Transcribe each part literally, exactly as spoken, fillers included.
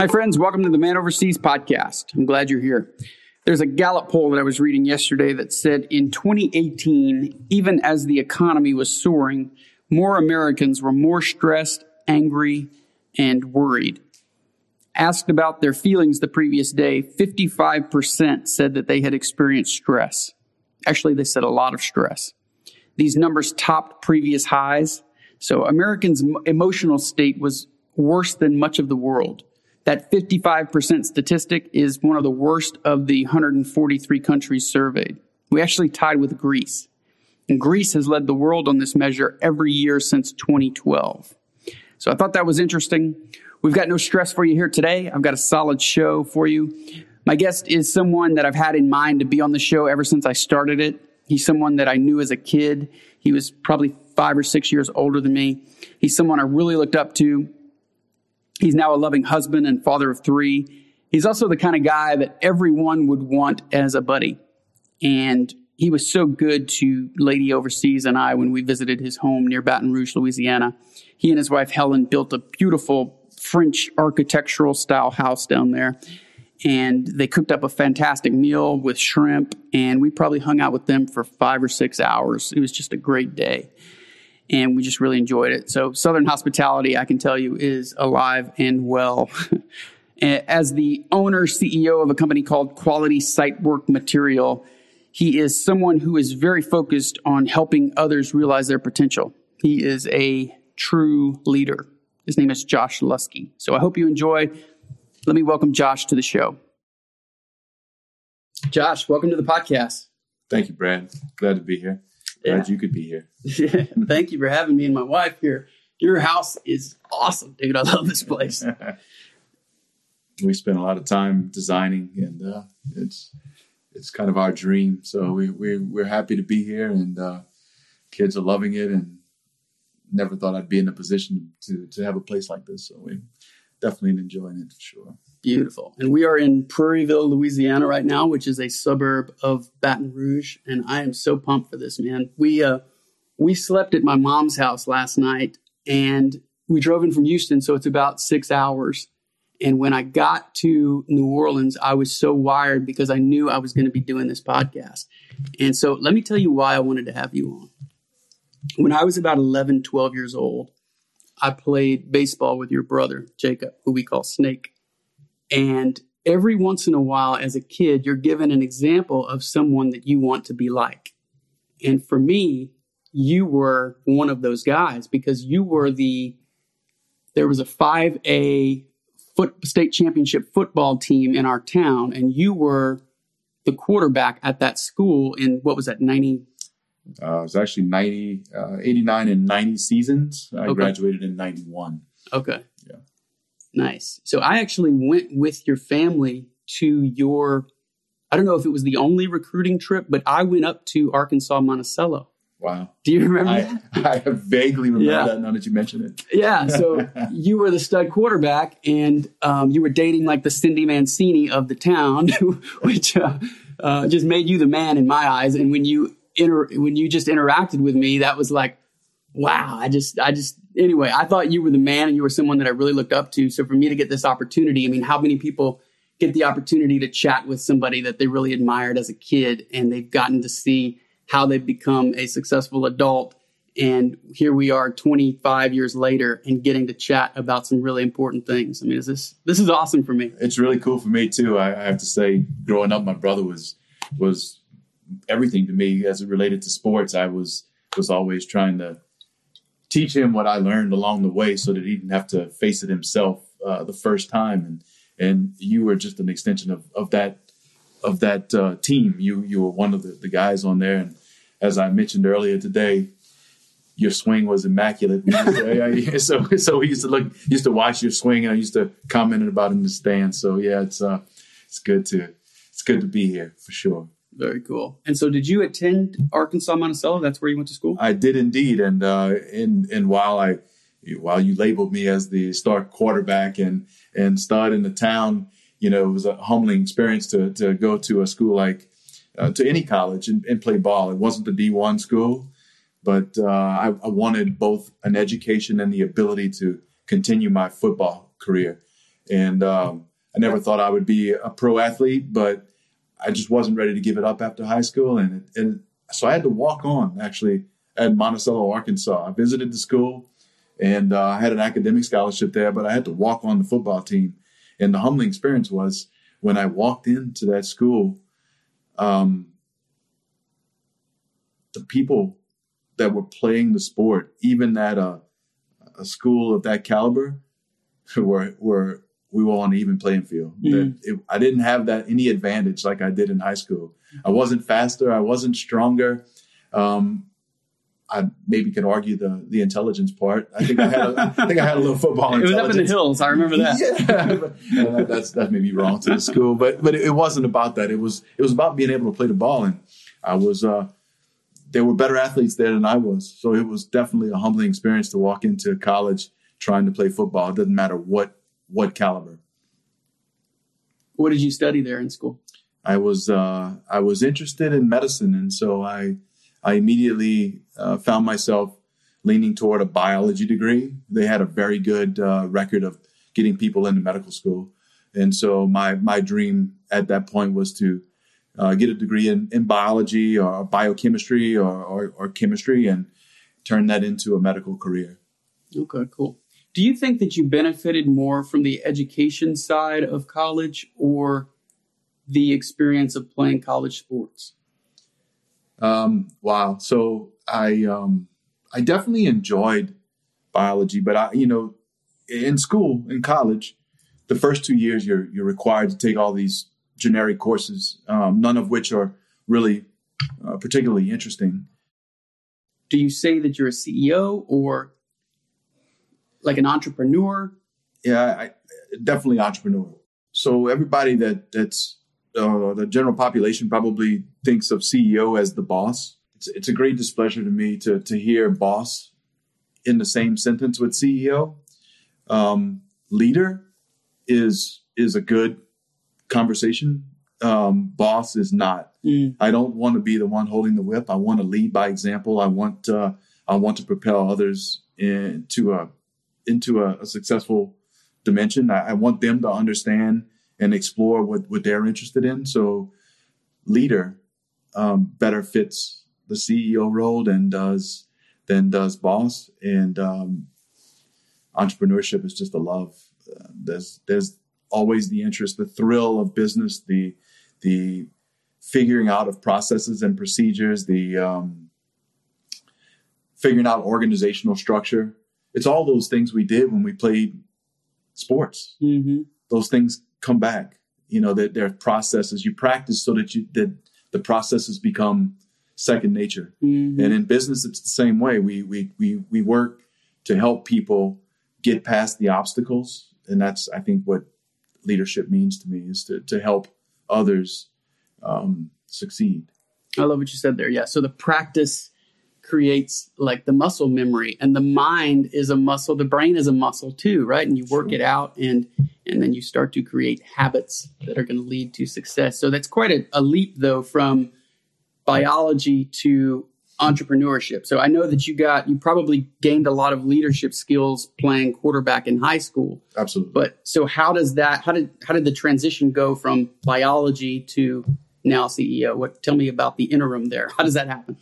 Hi, friends. Welcome to the Man Overseas podcast. I'm glad you're here. There's a Gallup poll that I was reading yesterday that said in twenty eighteen, even as the economy was soaring, more Americans were more stressed, angry, and worried. Asked about their feelings the previous day, fifty-five percent said that they had experienced stress. Actually, they said a lot of stress. These numbers topped previous highs. So Americans' emotional state was worse than much of the world. That fifty-five percent statistic is one of the worst of the one hundred forty-three countries surveyed. We actually tied with Greece. And Greece has led the world on this measure every year since twenty twelve. So I thought that was interesting. We've got no stress for you here today. I've got a solid show for you. My guest is someone that I've had in mind to be on the show ever since I started it. He's someone that I knew as a kid. He was probably five or six years older than me. He's someone I really looked up to. He's now a loving husband and father of three. He's also the kind of guy that everyone would want as a buddy. And he was so good to Lady Overseas and I when we visited his home near Baton Rouge, Louisiana. He and his wife, Helen, built a beautiful French architectural style house down there. And they cooked up a fantastic meal with shrimp. And we probably hung out with them for five or six hours. It was just a great day. And we just really enjoyed it. So Southern hospitality, I can tell you, is alive and well. As the owner, C E O of a company called Quality Site Work Material, he is someone who is very focused on helping others realize their potential. He is a true leader. His name is Josh Lusky. So I hope you enjoy. Let me welcome Josh to the show. Josh, welcome to the podcast. Thank you, Brad. Glad to be here. Glad yeah. you could be here. Yeah, thank you for having me and my wife here. Your house is awesome, dude. I love this place. We spent a lot of time designing, and uh, it's it's kind of our dream. So we, we, we're happy to be here, and uh, kids are loving it, and never thought I'd be in a position to, to have a place like this. So we're definitely enjoying it for sure. Beautiful. And we are in Prairieville, Louisiana right now, which is a suburb of Baton Rouge. And I am so pumped for this, man. We uh, we slept at my mom's house last night, and we drove in from Houston, so it's about six hours. And when I got to New Orleans, I was so wired because I knew I was going to be doing this podcast. And so let me tell you why I wanted to have you on. When I was about eleven, twelve years old, I played baseball with your brother, Jacob, who we call Snake. And every once in a while, as a kid, you're given an example of someone that you want to be like. And for me, you were one of those guys because you were the, there was a five A foot, state championship football team in our town, and you were the quarterback at that school in, what was that, ninety? Uh, it was actually ninety, uh, eighty-nine and ninety seasons. I okay. graduated in ninety-one. Okay. Yeah. Nice. So I actually went with your family to your, I don't know if it was the only recruiting trip, but I went up to Arkansas, Monticello. Wow. Do you remember I, that? I vaguely remember yeah. that now that you mention it. Yeah. So you were the stud quarterback, and um, you were dating like the Cindy Mancini of the town, which uh, uh, just made you the man in my eyes. And when you inter- when you just interacted with me, that was like, wow, I just, I just, anyway, I thought you were the man and you were someone that I really looked up to. So for me to get this opportunity, I mean, how many people get the opportunity to chat with somebody that they really admired as a kid and they've gotten to see how they've become a successful adult. And here we are twenty-five years later and getting to chat about some really important things. I mean, is this, this is awesome for me. It's really cool for me too. I, I have to say, growing up, my brother was, was everything to me as it related to sports. I was, was always trying to teach him what I learned along the way so that he didn't have to face it himself uh, the first time. And and you were just an extension of, of that of that uh, team. You you were one of the, the guys on there. And as I mentioned earlier today, your swing was immaculate. so so we used to look, used to watch your swing, and I used to comment about it in the stands. So yeah, it's uh it's good to it's good to be here for sure. Very cool. And so did you attend Arkansas Monticello? That's where you went to school? I did indeed. And uh, and, and while I while you labeled me as the star quarterback and, and stud in the town, you know, it was a humbling experience to to go to a school like uh, to any college and, and play ball. It wasn't the D one school, but uh, I, I wanted both an education and the ability to continue my football career. And um, I never thought I would be a pro athlete, but I just wasn't ready to give it up after high school. And, and so I had to walk on, actually, at Monticello, Arkansas. I visited the school, and uh, I had an academic scholarship there, but I had to walk on the football team. And the humbling experience was when I walked into that school, um, the people that were playing the sport, even at a, a school of that caliber, were were we were on an even playing field. Mm. That it, I didn't have that any advantage like I did in high school. I wasn't faster. I wasn't stronger. Um, I maybe can argue the the intelligence part. I think I had a, I think I had a little football intelligence. It was up in the hills. I remember that. Yeah, but, uh, that's that may be wrong to the school, but but it wasn't about that. It was it was about being able to play the ball, and I was. Uh, there were better athletes there than I was, so it was definitely a humbling experience to walk into college trying to play football. It doesn't matter what what caliber. What did you study there in school? I was uh, I was interested in medicine, and so I. I immediately uh, found myself leaning toward a biology degree. They had a very good uh, record of getting people into medical school. And so my my dream at that point was to uh, get a degree in, in biology or biochemistry or, or, or chemistry and turn that into a medical career. Okay, cool. Do you think that you benefited more from the education side of college or the experience of playing college sports? Um, wow. So I, um, I definitely enjoyed biology, but I, you know, in school, in college, the first two years you're, you're required to take all these generic courses, um, none of which are really uh, particularly interesting. Do you say that you're a C E O or like an entrepreneur? Yeah, I, definitely entrepreneur. So everybody that that's, Uh, the general population probably thinks of C E O as the boss. It's, it's a great displeasure to me to to hear boss in the same sentence with C E O. Um, leader is is a good conversation. Um, boss is not. Mm. I don't want to be the one holding the whip. I want to lead by example. I want uh, I want to propel others into a into a, a successful dimension. I, I want them to understand and explore what, what they're interested in. So leader um, better fits the C E O role than does than does boss. And um, entrepreneurship is just a love. Uh, there's there's always the interest, the thrill of business, the the figuring out of processes and procedures, the um, figuring out organizational structure. It's all those things we did when we played sports. Mm-hmm. Those things come back, you know, that there are processes you practice so that you that the processes become second nature. Mm-hmm. And in business, it's the same way. We we we we work to help people get past the obstacles, and that's I think what leadership means to me is to to help others um, succeed. I love what you said there. Yeah. So the practice creates like the muscle memory, and the mind is a muscle. The brain is a muscle too, right? And you work sure. it out, and and then you start to create habits that are going to lead to success. So that's quite a, a leap, though, from biology to entrepreneurship. So I know that you got you probably gained a lot of leadership skills playing quarterback in high school. Absolutely. But so how does that? How did how did the transition go from biology to now C E O? What? Tell me about the interim there. How does that happen?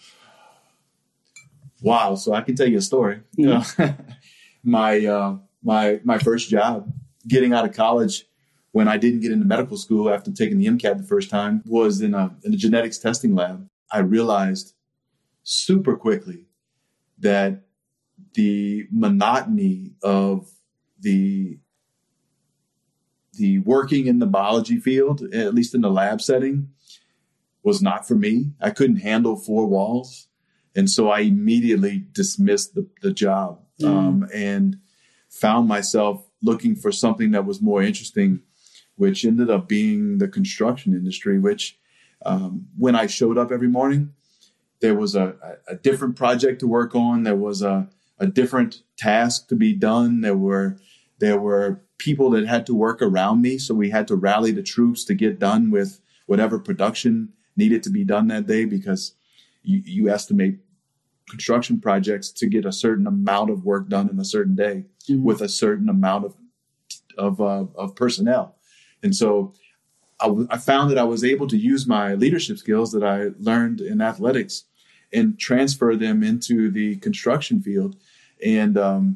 Wow. So I can tell you a story. Mm-hmm. my, uh, my, my first job getting out of college when I didn't get into medical school after taking the MCAT the first time was in a, in a genetics testing lab. I realized super quickly that the monotony of the, the working in the biology field, at least in the lab setting, was not for me. I couldn't handle four walls. And so I immediately dismissed the, the job mm. um, and found myself looking for something that was more interesting, which ended up being the construction industry, which um, when I showed up every morning, there was a, a different project to work on. There was a, a different task to be done. There were there were people that had to work around me. So we had to rally the troops to get done with whatever production needed to be done that day, because You, you estimate construction projects to get a certain amount of work done in a certain day mm-hmm. with a certain amount of of uh, of personnel. And so I, w- I found that I was able to use my leadership skills that I learned in athletics and transfer them into the construction field. And um,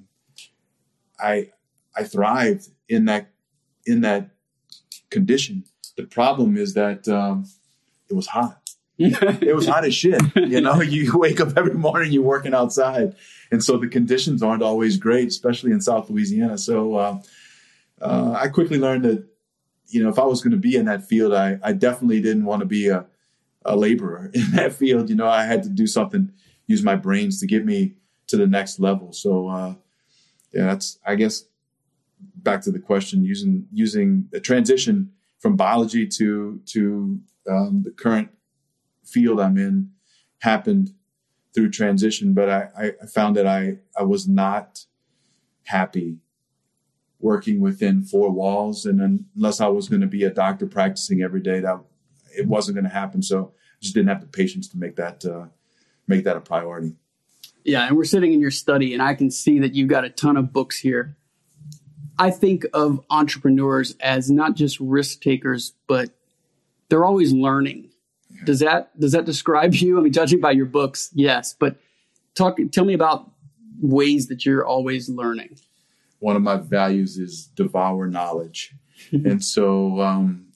I I thrived in that in that condition. The problem is that um, it was hot. It was hot as shit. You know, you wake up every morning, you're working outside. And so the conditions aren't always great, especially in South Louisiana. So uh, uh, I quickly learned that, you know, if I was going to be in that field, I, I definitely didn't want to be a, a laborer in that field. You know, I had to do something, use my brains to get me to the next level. So, uh, yeah, that's, I guess, back to the question, using using the transition from biology to to um, the current field I'm in happened through transition. But I, I found that I, I was not happy working within four walls. And unless I was going to be a doctor practicing every day, that it wasn't going to happen. So I just didn't have the patience to make that uh, make that a priority. Yeah, and we're sitting in your study, and I can see that you've got a ton of books here. I think of entrepreneurs as not just risk takers, but they're always learning. Yeah. Does that does that describe you? I mean, judging by your books, yes. But talk, tell me about ways that you're always learning. One of my values is devour knowledge, and so um,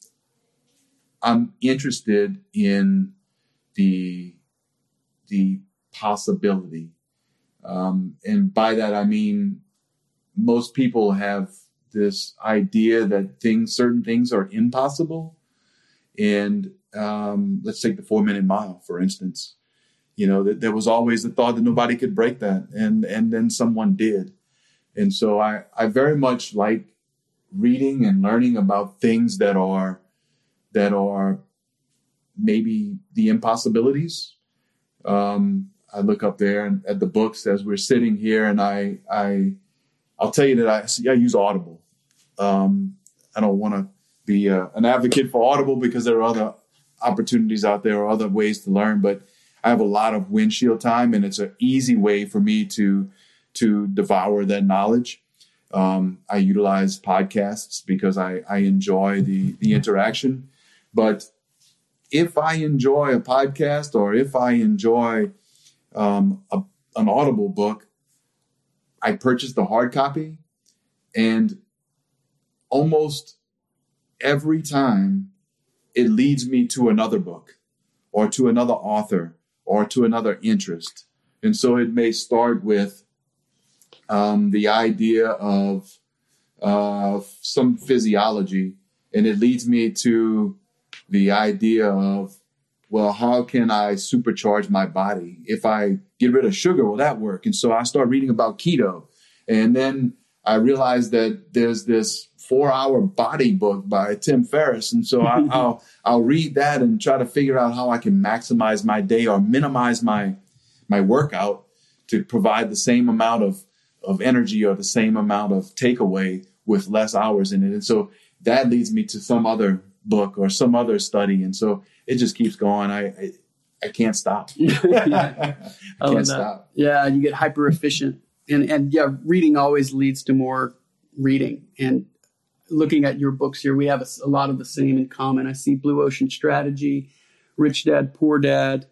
I'm interested in the the possibility, um, and by that I mean, most people have this idea that things, certain things are impossible. And um, let's take the four minute mile, for instance. You know, that there was always the thought that nobody could break that. And, and then someone did. And so I, I very much like reading and learning about things that are, that are maybe the impossibilities. Um, I look up there and at the books as we're sitting here, and I, I, I'll tell you that I, I use Audible. Um, I don't want to be uh, an advocate for Audible because there are other opportunities out there or other ways to learn, but I have a lot of windshield time, and it's an easy way for me to to devour that knowledge. Um, I utilize podcasts because I, I enjoy the, the interaction. But if I enjoy a podcast or if I enjoy um, a, an Audible book, I purchase the hard copy, and almost every time it leads me to another book or to another author or to another interest. And so it may start with um, the idea of uh, some physiology, and it leads me to the idea of, well, how can I supercharge my body? If I get rid of sugar, will that work? And so I start reading about keto. And then I realized that there's this four-hour body book by Tim Ferriss. And so I, I'll I'll read that and try to figure out how I can maximize my day or minimize my my workout to provide the same amount of, of energy or the same amount of takeaway with less hours in it. And so that leads me to some other book or some other study. And so it just keeps going. I I, I can't stop. I can't stop. Yeah, you get hyper efficient. And and yeah, reading always leads to more reading. And looking at your books here, we have a, a lot of the same in common. I see Blue Ocean Strategy, Rich Dad, Poor Dad,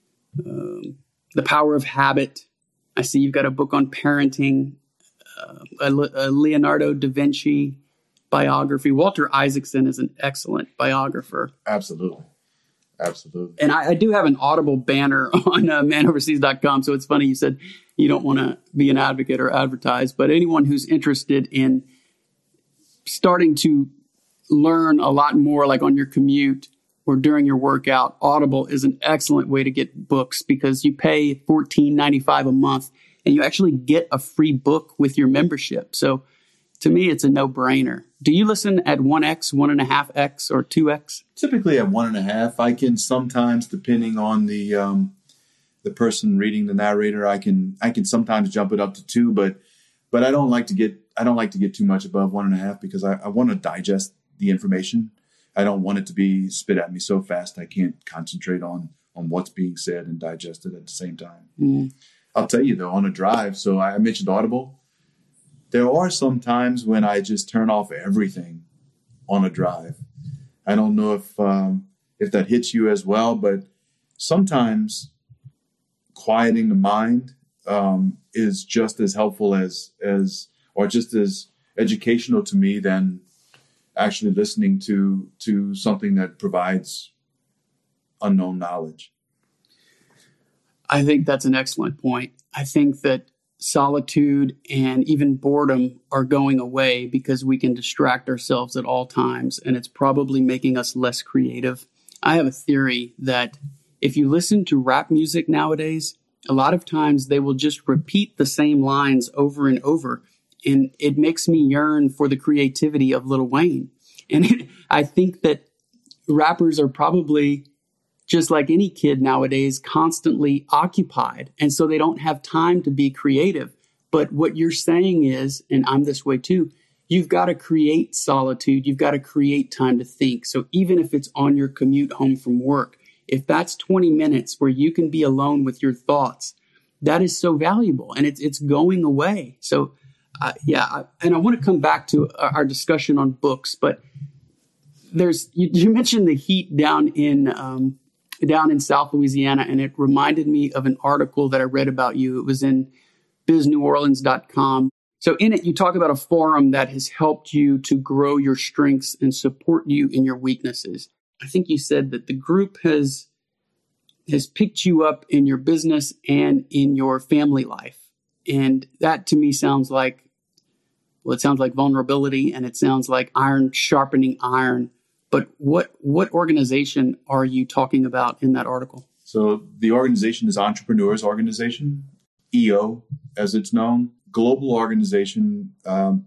um, The Power of Habit. I see you've got a book on parenting, uh, a, a Leonardo da Vinci biography. Walter Isaacson is an excellent biographer. Absolutely. Absolutely. And I, I do have an Audible banner on uh, man overseas dot com. So it's funny you said you don't want to be an advocate or advertise, but anyone who's interested in starting to learn a lot more, like on your commute or during your workout, Audible is an excellent way to get books because you pay fourteen ninety-five a month and you actually get a free book with your membership. So to me, it's a no-brainer. Do you listen at one X, one and a half X, or two X? Typically at one and a half. I can sometimes, depending on the um, the person reading the narrator, I can I can sometimes jump it up to two, but but I don't like to get I don't like to get too much above one and a half because I, I want to digest the information. I don't want it to be spit at me so fast I can't concentrate on on what's being said and digest it at the same time. Mm. I'll tell you though, on a drive, so I mentioned Audible. there are some times when I just turn off everything on a drive. I don't know if um, if that hits you as well, but sometimes quieting the mind um, is just as helpful as as or just as educational to me than actually listening to to something that provides unknown knowledge. I think that's an excellent point. I think that solitude and even boredom are going away because we can distract ourselves at all times, and it's probably making us less creative. I have a theory that if you listen to rap music nowadays, a lot of times they will just repeat the same lines over and over, and it makes me yearn for the creativity of Lil Wayne. And it, I think that rappers are probably, just like any kid nowadays, constantly occupied. And so they don't have time to be creative. But what you're saying is, and I'm this way too, you've got to create solitude. You've got to create time to think. So even if it's on your commute home from work, if that's twenty minutes where you can be alone with your thoughts, that is so valuable, and it's it's going away. So uh, yeah, I, and I want to come back to our discussion on books, but there's you, you mentioned the heat down in um, down in South Louisiana, and it reminded me of an article that I read about you. It was in biz new orleans dot com. So in it, you talk about a forum that has helped you to grow your strengths and support you in your weaknesses. I think you said that the group has has picked you up in your business and in your family life. And that to me sounds like, well, it sounds like vulnerability, and it sounds like iron sharpening iron. But what what organization are you talking about in that article? So the organization is Entrepreneurs Organization, E O, as it's known. Global organization. Um,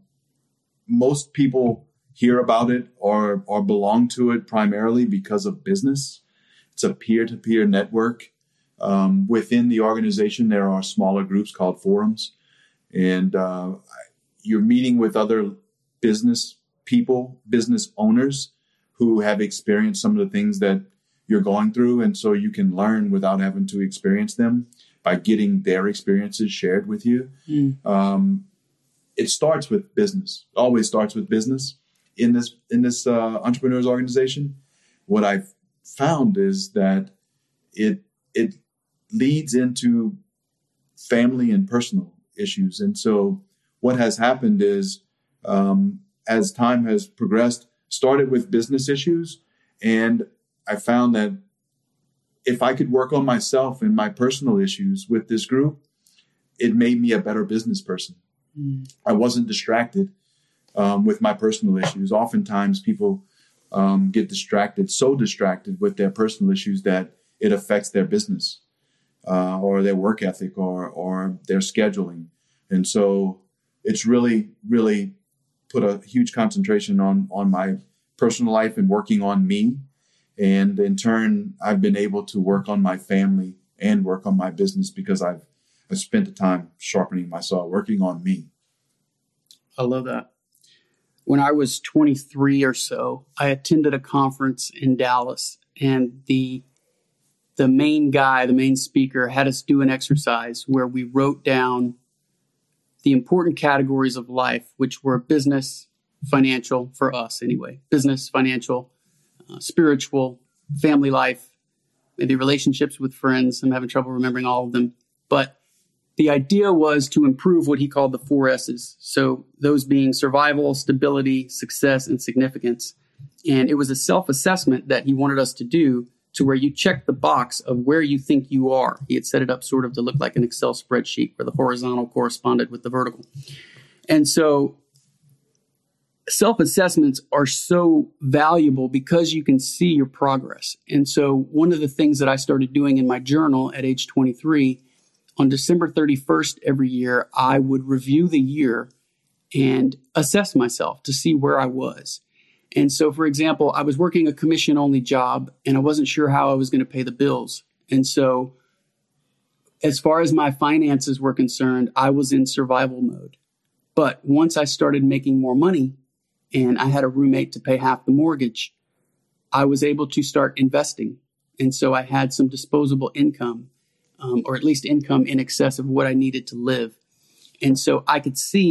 most people hear about it or or belong to it primarily because of business. It's a peer-to-peer network. Um, within the organization, there are smaller groups called forums. And uh, you're meeting with other business people, business owners who have experienced some of the things that you're going through. And so you can learn without having to experience them by getting their experiences shared with you. Mm. Um, it starts with business, always starts with business. In this in this uh, entrepreneurs organization, what I've found is that it it leads into family and personal issues. And so what has happened is, um, as time has progressed, started with business issues, and I found that if I could work on myself and my personal issues with this group, it made me a better business person. Mm. I wasn't distracted. Um, with my personal issues. Oftentimes people um, get distracted, so distracted with their personal issues that it affects their business uh, or their work ethic or or their scheduling. And so it's really, really put a huge concentration on, on my personal life and working on me. And in turn, I've been able to work on my family and work on my business because I've, I've spent the time sharpening myself, working on me. I love that. When I was twenty-three or so, I attended a conference in Dallas, and the the main guy, the main speaker, had us do an exercise where we wrote down the important categories of life, which were business, financial, for us anyway, business, financial, uh, spiritual, family life, maybe relationships with friends. I'm having trouble remembering all of them. But the idea was to improve what he called the four S's. So those being survival, stability, success, and significance. And it was a self-assessment that he wanted us to do to where you check the box of where you think you are. He had set it up sort of to look like an Excel spreadsheet where the horizontal corresponded with the vertical. And so self-assessments are so valuable because you can see your progress. And so one of the things that I started doing in my journal at age twenty-three, on December thirty-first every year, I would review the year and assess myself to see where I was. And so, for example, I was working a commission-only job, and I wasn't sure how I was going to pay the bills. And so, as far as my finances were concerned, I was in survival mode. But once I started making more money, and I had a roommate to pay half the mortgage, I was able to start investing. And so I had some disposable income. Um, or at least income in excess of what I needed to live. And so I could see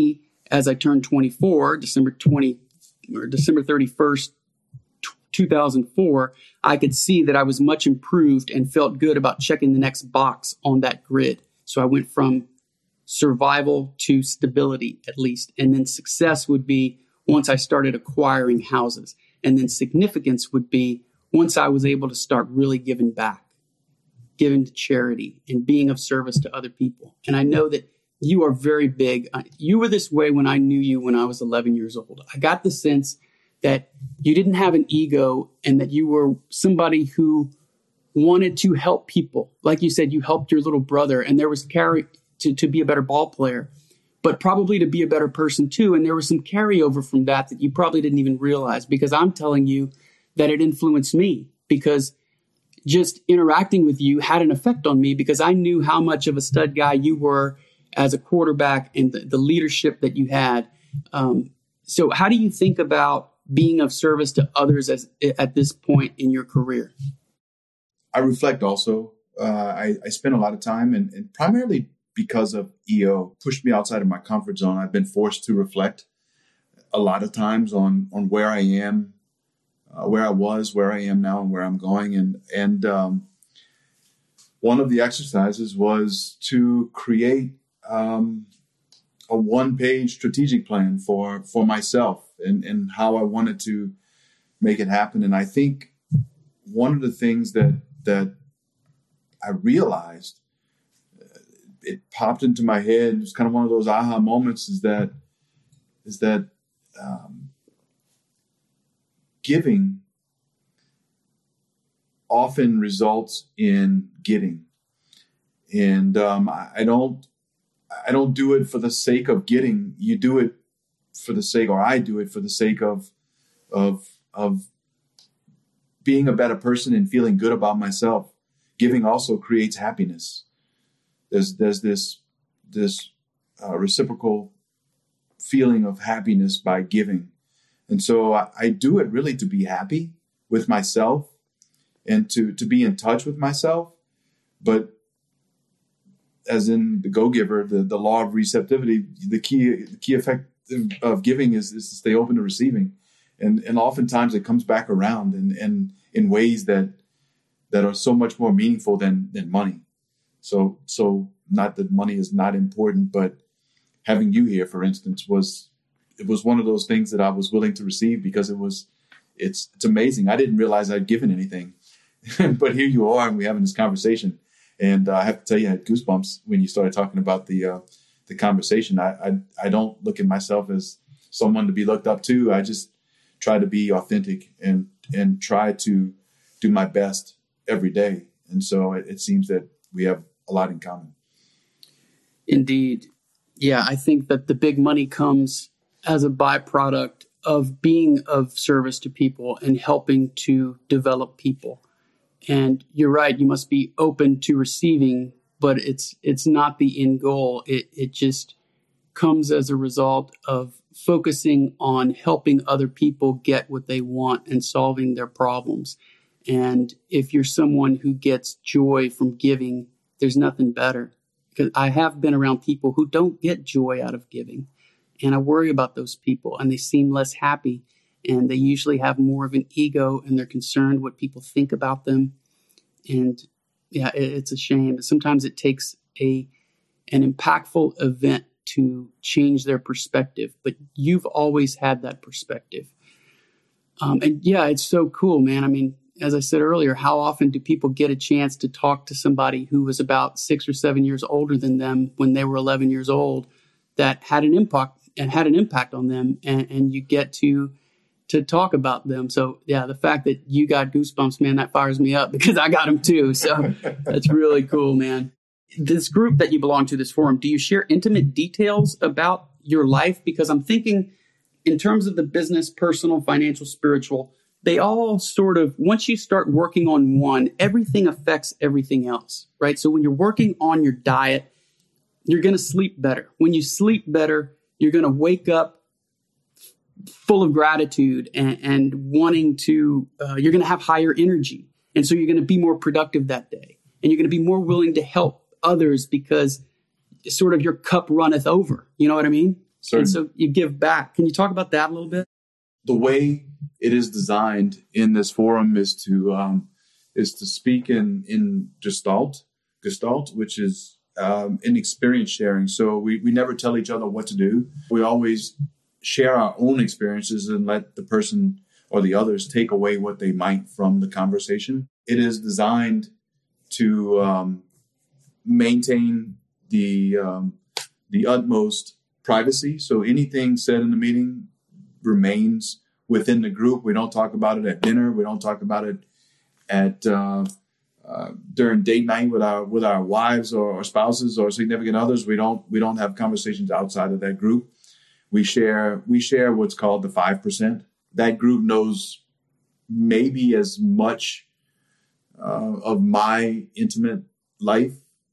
as I turned twenty-four, December twentieth or December thirty-first, two thousand four, I could see that I was much improved and felt good about checking the next box on that grid. So I went from survival to stability, at least. And then success would be once I started acquiring houses. And then significance would be once I was able to start really giving back, giving to charity and being of service to other people. And I know that you are very big. You were this way when I knew you when I was eleven years old. I got the sense that you didn't have an ego and that you were somebody who wanted to help people. Like you said, you helped your little brother, and there was carry to, to be a better ball player, but probably to be a better person too. And there was some carryover from that that you probably didn't even realize, because I'm telling you that it influenced me, because just interacting with you had an effect on me, because I knew how much of a stud guy you were as a quarterback and the, the leadership that you had. Um, so how do you think about being of service to others as at this point in your career? I reflect also. Uh, I, I spend a lot of time, and, and primarily because of E O, pushed me outside of my comfort zone. I've been forced to reflect a lot of times on on where I am, uh, where I was, where I am now, and where I'm going. And and um, one of the exercises was to create um, a one-page strategic plan for for myself and, and how I wanted to make it happen. And I think one of the things that that I realized, uh, it popped into my head, it was kind of one of those aha moments, is that is that um, giving often results in getting. And um, I, I don't I don't do it for the sake of getting. You do it for the sake, or I do it for the sake of of of being a better person and feeling good about myself. Giving also creates happiness. There's there's this this uh, reciprocal feeling of happiness by giving, and so I, I do it really to be happy with myself and to to be in touch with myself. But as in the Go-Giver, the, the law of receptivity, the key the key effect of giving is, is to stay open to receiving. And and oftentimes it comes back around and in, in, in ways that that are so much more meaningful than than money. So so not that money is not important, but having you here, for instance, was it was one of those things that I was willing to receive, because it was it's it's amazing. I didn't realize I'd given anything, but here you are, and we're having this conversation. And uh, I have to tell you, I had goosebumps when you started talking about the uh, the conversation. I, I I don't look at myself as someone to be looked up to. I just try to be authentic and and try to do my best every day. And so it, it seems that we have a lot in common. Indeed. Yeah, I think that the big money comes as a byproduct of being of service to people and helping to develop people. And you're right, you must be open to receiving, but it's it's not the end goal. It it just comes as a result of focusing on helping other people get what they want and solving their problems. And if you're someone who gets joy from giving, there's nothing better. Because I have been around people who don't get joy out of giving. And I worry about those people, and they seem less happy. And they usually have more of an ego, and they're concerned what people think about them. And yeah, it, it's a shame. Sometimes it takes a an impactful event to change their perspective, but you've always had that perspective. Um, and yeah, it's so cool, man. I mean, as I said earlier, how often do people get a chance to talk to somebody who was about six or seven years older than them when they were eleven years old, that had an impact and had an impact on them, and, and you get to to talk about them. So yeah, the fact that you got goosebumps, man, that fires me up, because I got them too. So that's really cool, man. This group that you belong to, this forum, do you share intimate details about your life? Because I'm thinking in terms of the business, personal, financial, spiritual, they all sort of, once you start working on one, everything affects everything else, right? So when you're working on your diet, you're going to sleep better. When you sleep better, you're going to wake up full of gratitude and, and wanting to, uh, you're going to have higher energy. And so you're going to be more productive that day. And you're going to be more willing to help others, because sort of your cup runneth over. You know what I mean? Certain. And so you give back. Can you talk about that a little bit? The way it is designed in this forum is to um, is to speak in in Gestalt, Gestalt, which is um, in experience sharing. So we, we never tell each other what to do. We always share our own experiences and let the person or the others take away what they might from the conversation. It is designed to um, maintain the um, the utmost privacy. So anything said in the meeting remains within the group. We don't talk about it at dinner. We don't talk about it at uh, uh, during date night with our with our wives or, or spouses or significant others. We don't we don't have conversations outside of that group. We share we share what's called the five percent. That group knows maybe as much uh, of my intimate life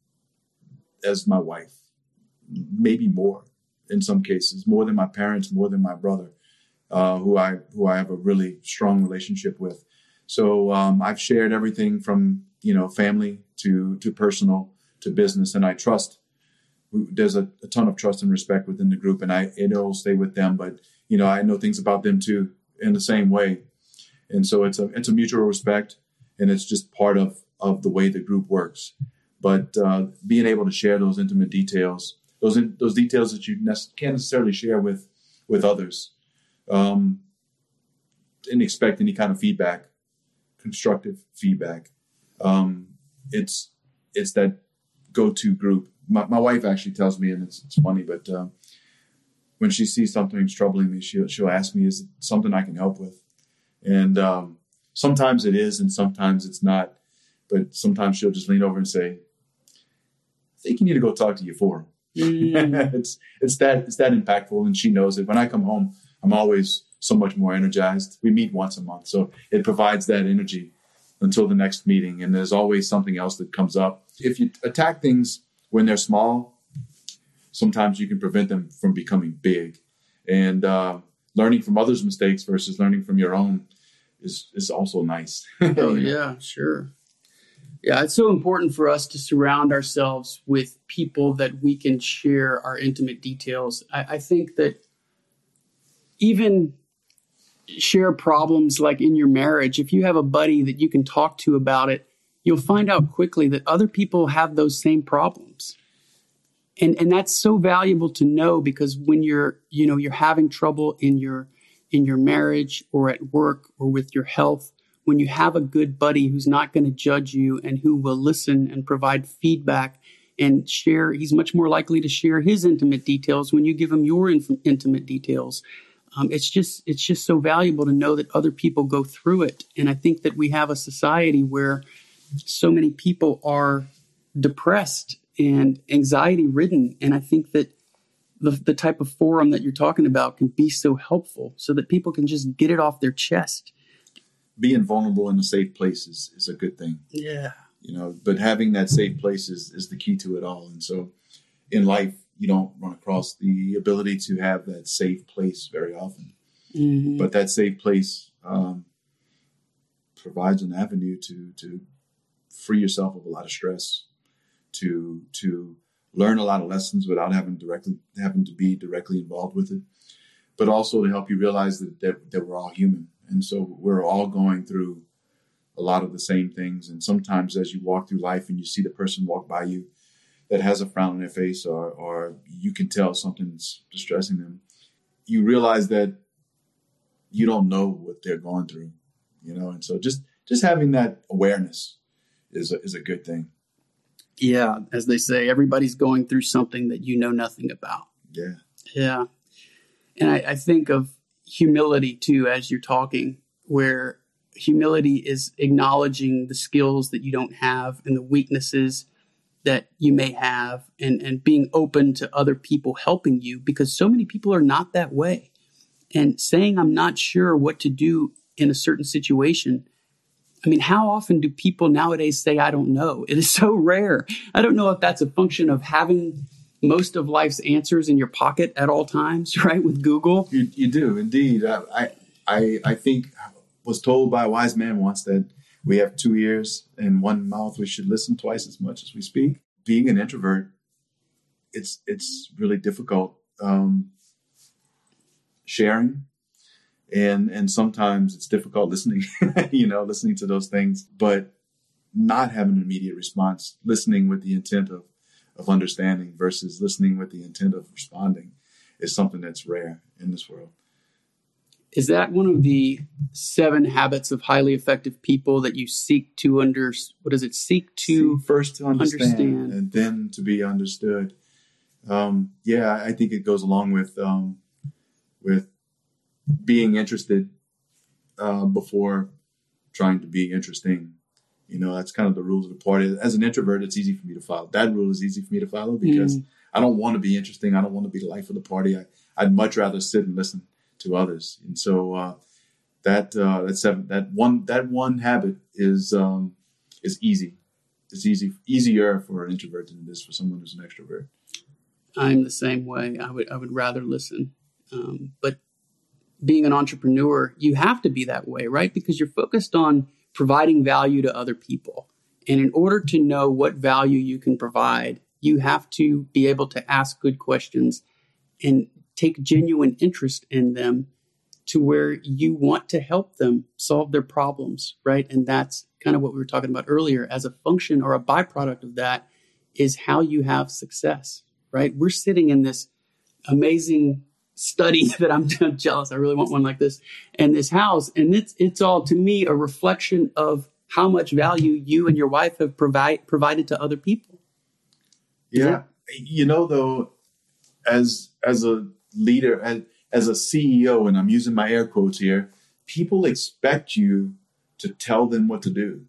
as my wife, maybe more in some cases, more than my parents, more than my brother, uh, who I who I have a really strong relationship with. So um, I've shared everything from you know family to to personal to business, and I trust. There's a, a ton of trust and respect within the group, and I it'll stay with them. But you know I know things about them too in the same way, and so it's a it's a mutual respect, and it's just part of of the way the group works. But uh, being able to share those intimate details, those in, those details that you ne- can't necessarily share with with others, um, and expect any kind of feedback, constructive feedback. Um, it's it's that go-to group. My, my wife actually tells me, and it's, it's funny, but uh, when she sees something troubling me, she'll she'll ask me, "Is it something I can help with?" And um, sometimes it is, and sometimes it's not. But sometimes she'll just lean over and say, "I think you need to go talk to your forum." Mm. it's it's that it's that impactful, and she knows it. When I come home, I'm always so much more energized. We meet once a month, so it provides that energy until the next meeting. And there's always something else that comes up. If you attack things when they're small, sometimes you can prevent them from becoming big. And uh, learning from others' mistakes versus learning from your own is is also nice. Oh yeah, sure. Yeah, it's so important for us to surround ourselves with people that we can share our intimate details. I, I think that even share problems like in your marriage, if you have a buddy that you can talk to about it, you'll find out quickly that other people have those same problems. And and that's so valuable to know, because when you're, you know, you're having trouble in your in your marriage or at work or with your health, when you have a good buddy who's not going to judge you and who will listen and provide feedback and share, he's much more likely to share his intimate details when you give him your inf- intimate details. Um, it's just it's just so valuable to know that other people go through it. And I think that we have a society where so many people are depressed and anxiety ridden. And I think that the, the type of forum that you're talking about can be so helpful so that people can just get it off their chest. Being vulnerable in a safe place is, is a good thing. Yeah. You know, but having that safe place is, is the key to it all. And so in life, you don't run across the ability to have that safe place very often. Mm-hmm. But that safe place um, provides an avenue to to free yourself of a lot of stress, to to learn a lot of lessons without having directly having to be directly involved with it, but also to help you realize that, that, that we're all human. And so we're all going through a lot of the same things. And sometimes as you walk through life and you see the person walk by you that has a frown on their face, or, or you can tell something's distressing them, you realize that you don't know what they're going through, you know? And so just, just having that awareness is a, is a good thing. Yeah. As they say, everybody's going through something that you know nothing about. Yeah. Yeah. And I, I think of humility too, as you're talking, where humility is acknowledging the skills that you don't have and the weaknesses that you may have, and, and being open to other people helping you, because so many people are not that way. And saying, I'm not sure what to do in a certain situation. I mean, how often do people nowadays say, I don't know? It is so rare. I don't know if that's a function of having most of life's answers in your pocket at all times, right? With Google. You, you do, indeed. I, I, I think I was told by a wise man once that we have two ears and one mouth. We should listen twice as much as we speak. Being an introvert, it's it's really difficult. Um, sharing. And, and sometimes it's difficult listening, you know, listening to those things, but not having an immediate response, listening with the intent of, of understanding versus listening with the intent of responding is something that's rare in this world. Is that one of the seven habits of highly effective people that you seek to under, what does it seek to seek first to understand, understand and then to be understood? Um, yeah, I think it goes along with, um, with being interested, uh, before trying to be interesting. You know, that's kind of the rules of the party. As an introvert, it's easy for me to follow. That rule is easy for me to follow because mm. I don't want to be interesting. I don't want to be the life of the party. I, I'd much rather sit and listen to others. And so, uh, that, uh, that seven, that one, that one habit is, um, is easy. It's easy, easier for an introvert than it is for someone who's an extrovert. I'm the same way. I would, I would rather listen. Um, but being an entrepreneur, you have to be that way, right? Because you're focused on providing value to other people. And in order to know what value you can provide, you have to be able to ask good questions and take genuine interest in them to where you want to help them solve their problems, right? And that's kind of what we were talking about earlier. As a function or a byproduct of that is how you have success, right? We're sitting in this amazing study that I'm jealous. I really want one like this. And this house, and it's it's all to me a reflection of how much value you and your wife have provide provided to other people. Yeah, you know, though, as as a leader, as as a C E O, and I'm using my air quotes here, people expect you to tell them what to do.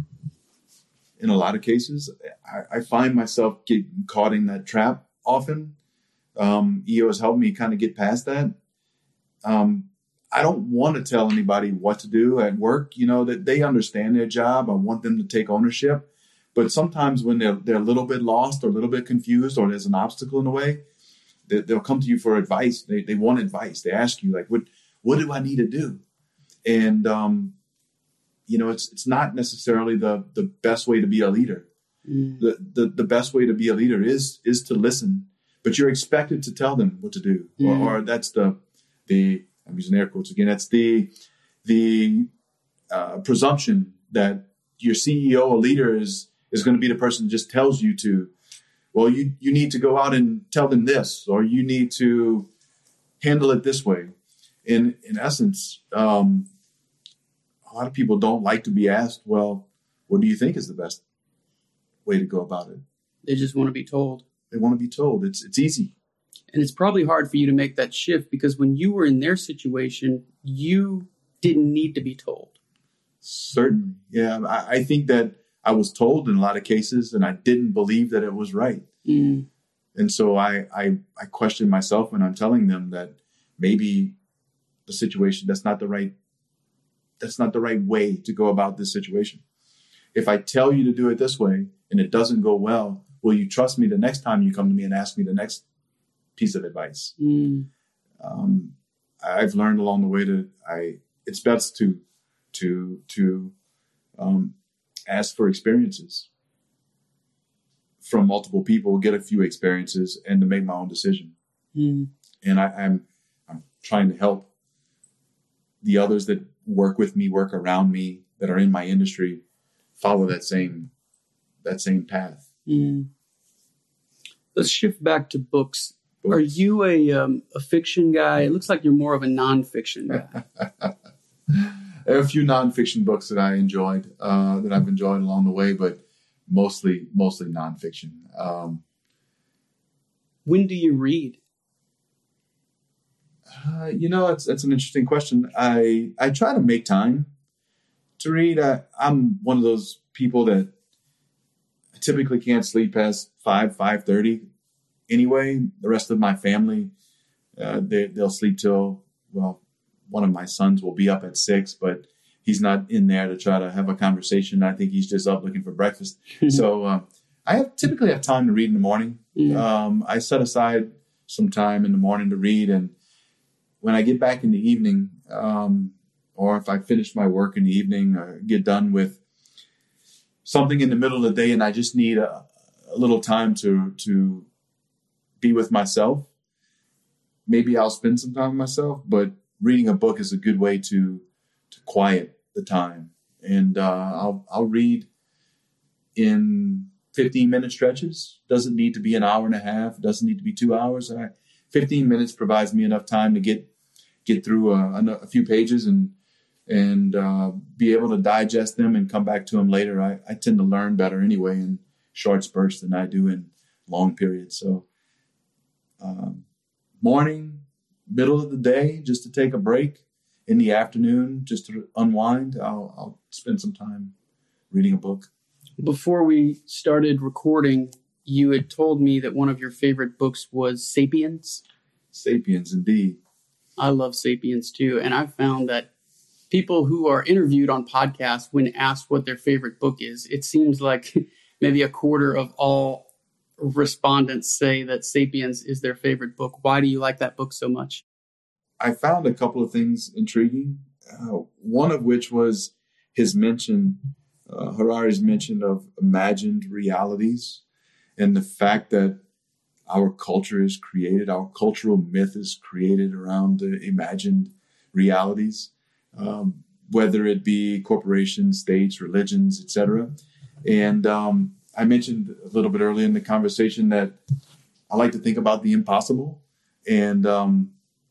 In a lot of cases, I, I find myself getting caught in that trap often. Um, E O has helped me kind of get past that. Um, I don't want to tell anybody what to do at work. You know, that they understand their job. I want them to take ownership. But sometimes when they're, they're a little bit lost or a little bit confused or there's an obstacle in the way, they, they'll come to you for advice. They, they want advice. They ask you, like, what, what do I need to do? And, um, you know, it's, it's not necessarily the, the best way to be a leader. Mm. The, the, the best way to be a leader is, is to listen, but you're expected to tell them what to do. Mm. Or, or that's the, the, I'm using air quotes again. That's the, the, uh, presumption that your C E O or leader is, is going to be the person that just tells you to, well, you, you need to go out and tell them this, or you need to handle it this way. In, in essence, um, a lot of people don't like to be asked, well, what do you think is the best way to go about it? They just want to be told. They want to be told. It's, it's easy. And it's probably hard for you to make that shift because when you were in their situation, you didn't need to be told. Certainly. Yeah. I, I think that I was told in a lot of cases and I didn't believe that it was right. Mm. And so I, I, I question myself when I'm telling them that maybe the situation, that's not the right, that's not the right way to go about this situation. If I tell you to do it this way and it doesn't go well, will you trust me the next time you come to me and ask me the next piece of advice? Mm. Um, I've learned along the way that I, it's best to, to, to, um, ask for experiences from multiple people, get a few experiences, and to make my own decision. Mm. And I, I'm I'm trying to help the others that work with me, work around me, that are in my industry, follow that same that same path. Mm. Let's shift back to books. books. Are you a um, a fiction guy? It looks like you're more of a nonfiction guy. There are a few nonfiction books that I enjoyed, uh, that I've enjoyed along the way, but mostly, mostly nonfiction. Um, when do you read? Uh, you know, that's that's an interesting question. I I try to make time to read. I, I'm one of those people that typically can't sleep past five, five thirty. Anyway, the rest of my family, uh, they they'll sleep till well. One of my sons will be up at six, but he's not in there to try to have a conversation. I think he's just up looking for breakfast. so uh, I have typically have time to read in the morning. Mm. Um, I set aside some time in the morning to read. And when I get back in the evening, um, or if I finish my work in the evening, or get done with something in the middle of the day and I just need a, a little time to, to be with myself, maybe I'll spend some time with myself, but reading a book is a good way to to quiet the time. And uh, I'll I'll read in fifteen minute stretches. Doesn't need to be an hour and a half. Doesn't need to be two hours. I, fifteen minutes provides me enough time to get get through a, a few pages and and uh, be able to digest them and come back to them later. I, I tend to learn better anyway in short spurts than I do in long periods. So um, morning, middle of the day, just to take a break. In the afternoon, just to unwind, I'll, I'll spend some time reading a book. Before we started recording, you had told me that one of your favorite books was Sapiens. Sapiens, indeed. I love Sapiens too. And I've found that people who are interviewed on podcasts, when asked what their favorite book is, it seems like maybe a quarter of all respondents say that Sapiens is their favorite book. Why do you like that book so much? I found a couple of things intriguing, uh, one of which was his mention, uh, Harari's mention of imagined realities and the fact that our culture is created, our cultural myth is created around the imagined realities, um, whether it be corporations, states, religions, et cetera. And um, I mentioned a little bit earlier in the conversation that I like to think about the impossible. And um,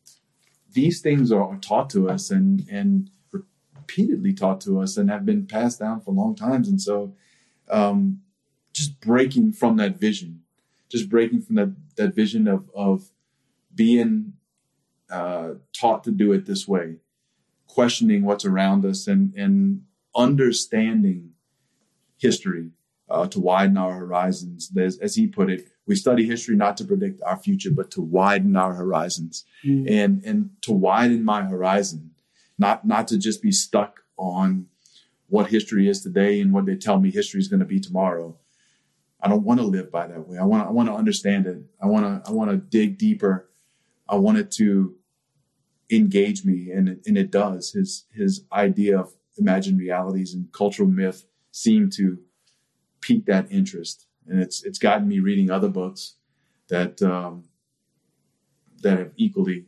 these things are taught to us and, and repeatedly taught to us and have been passed down for long times. And so um, just breaking from that vision, just breaking from that, that vision of, of being uh, taught to do it this way, questioning what's around us and, and understanding history uh, to widen our horizons. As, as he put it, we study history not to predict our future, but to widen our horizons. Mm. And and to widen my horizon, not not to just be stuck on what history is today and what they tell me history is going to be tomorrow. I don't want to live by that way. I want I want to understand it. I want to I want to dig deeper. I want it to engage me, and it, and it does. His his idea of imagined realities and cultural myth seem to pique that interest. And it's it's gotten me reading other books that um, that have equally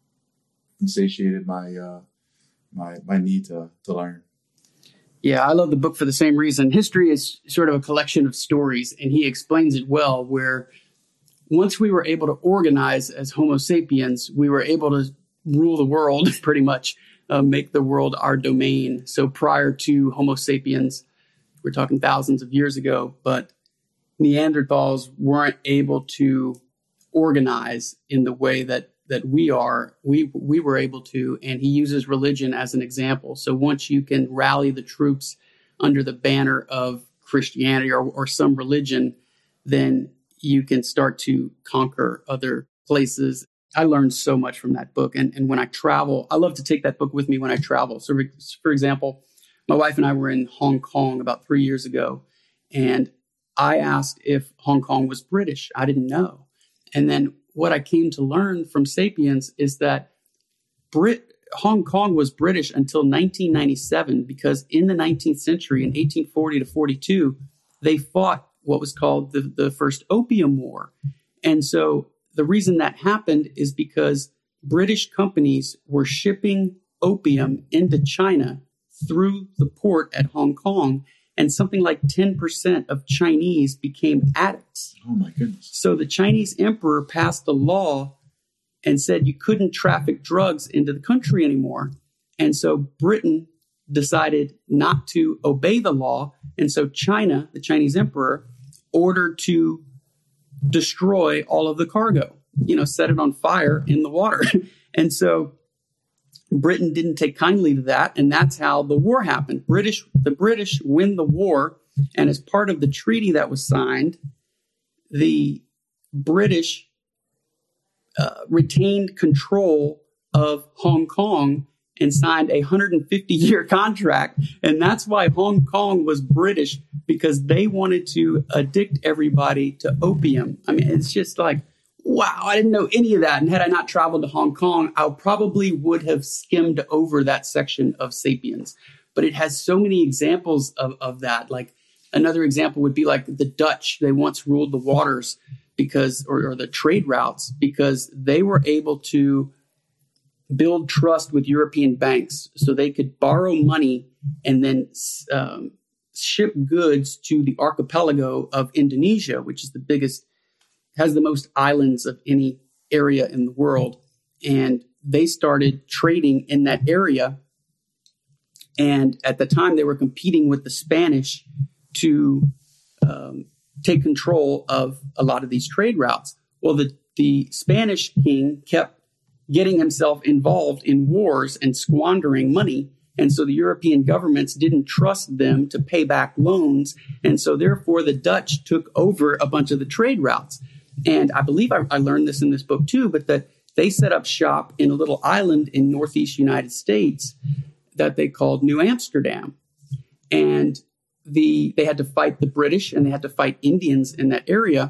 insatiated my uh, my my need to to learn. Yeah, I love the book for the same reason. History is sort of a collection of stories, and he explains it well. Where once we were able to organize as Homo sapiens, we were able to rule the world, pretty much uh, make the world our domain. So prior to Homo sapiens, we're talking thousands of years ago, but Neanderthals weren't able to organize in the way that that we are. We we were able to, and he uses religion as an example. So once you can rally the troops under the banner of Christianity or, or some religion, then you can start to conquer other places. I learned so much from that book. And, and when I travel, I love to take that book with me when I travel. So for example, my wife and I were in Hong Kong about three years ago, and I asked if Hong Kong was British. I didn't know. And then what I came to learn from Sapiens is that Brit Hong Kong was British until nineteen ninety-seven, because in the nineteenth century, in eighteen forty to forty-two, they fought what was called the, the First Opium War. And so the reason that happened is because British companies were shipping opium into China through the port at Hong Kong, and something like ten percent of Chinese became addicts. Oh, my goodness. So the Chinese emperor passed a law and said you couldn't traffic drugs into the country anymore. And so Britain decided not to obey the law. And so China, the Chinese emperor, ordered to destroy all of the cargo, you know, set it on fire in the water. And so Britain didn't take kindly to that, and that's how the war happened. British, the British win the war, and as part of the treaty that was signed, the British uh, retained control of Hong Kong and signed a one hundred fifty year contract, and that's why Hong Kong was British, because they wanted to addict everybody to opium. I mean, it's just like, wow, I didn't know any of that. And had I not traveled to Hong Kong, I probably would have skimmed over that section of Sapiens. But it has so many examples of, of that. Like another example would be like the Dutch. They once ruled the waters because, or, or the trade routes, because they were able to build trust with European banks so they could borrow money and then um, ship goods to the archipelago of Indonesia, which is the biggest, has the most islands of any area in the world. And they started trading in that area. And at the time, they were competing with the Spanish to um, take control of a lot of these trade routes. Well, the, the Spanish king kept getting himself involved in wars and squandering money. And so the European governments didn't trust them to pay back loans. And so therefore, the Dutch took over a bunch of the trade routes. And I believe I, I learned this in this book too, but that they set up shop in a little island in Northeast United States that they called New Amsterdam. And the they had to fight the British and they had to fight Indians in that area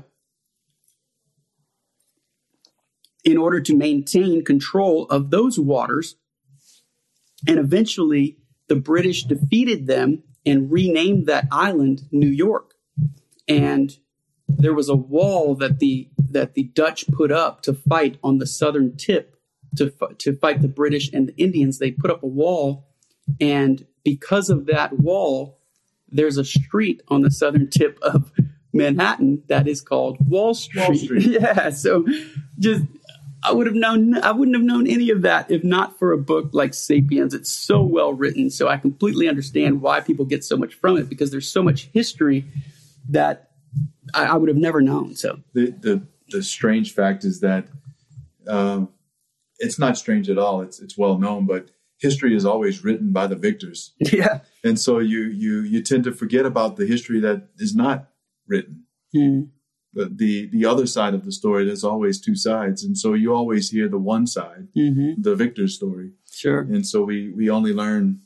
in order to maintain control of those waters. And eventually the British defeated them and renamed that island New York. And there was a wall that the that the Dutch put up to fight on the southern tip to to fight the British and the Indians. They put up a wall, and because of that wall, there's a street on the southern tip of Manhattan that is called Wall Street. Wall Street. Yeah, so just I would have known I wouldn't have known any of that if not for a book like Sapiens. It's so well written, so I completely understand why people get so much from it, because there's so much history that I, I would have never known. So the the, the strange fact is that um, it's not strange at all. It's it's well known, but history is always written by the victors. Yeah, and so you you you tend to forget about the history that is not written. Mm. The, the the other side of the story, there's always two sides, and so you always hear the one side, mm-hmm. the victor's story. Sure. And so we we only learn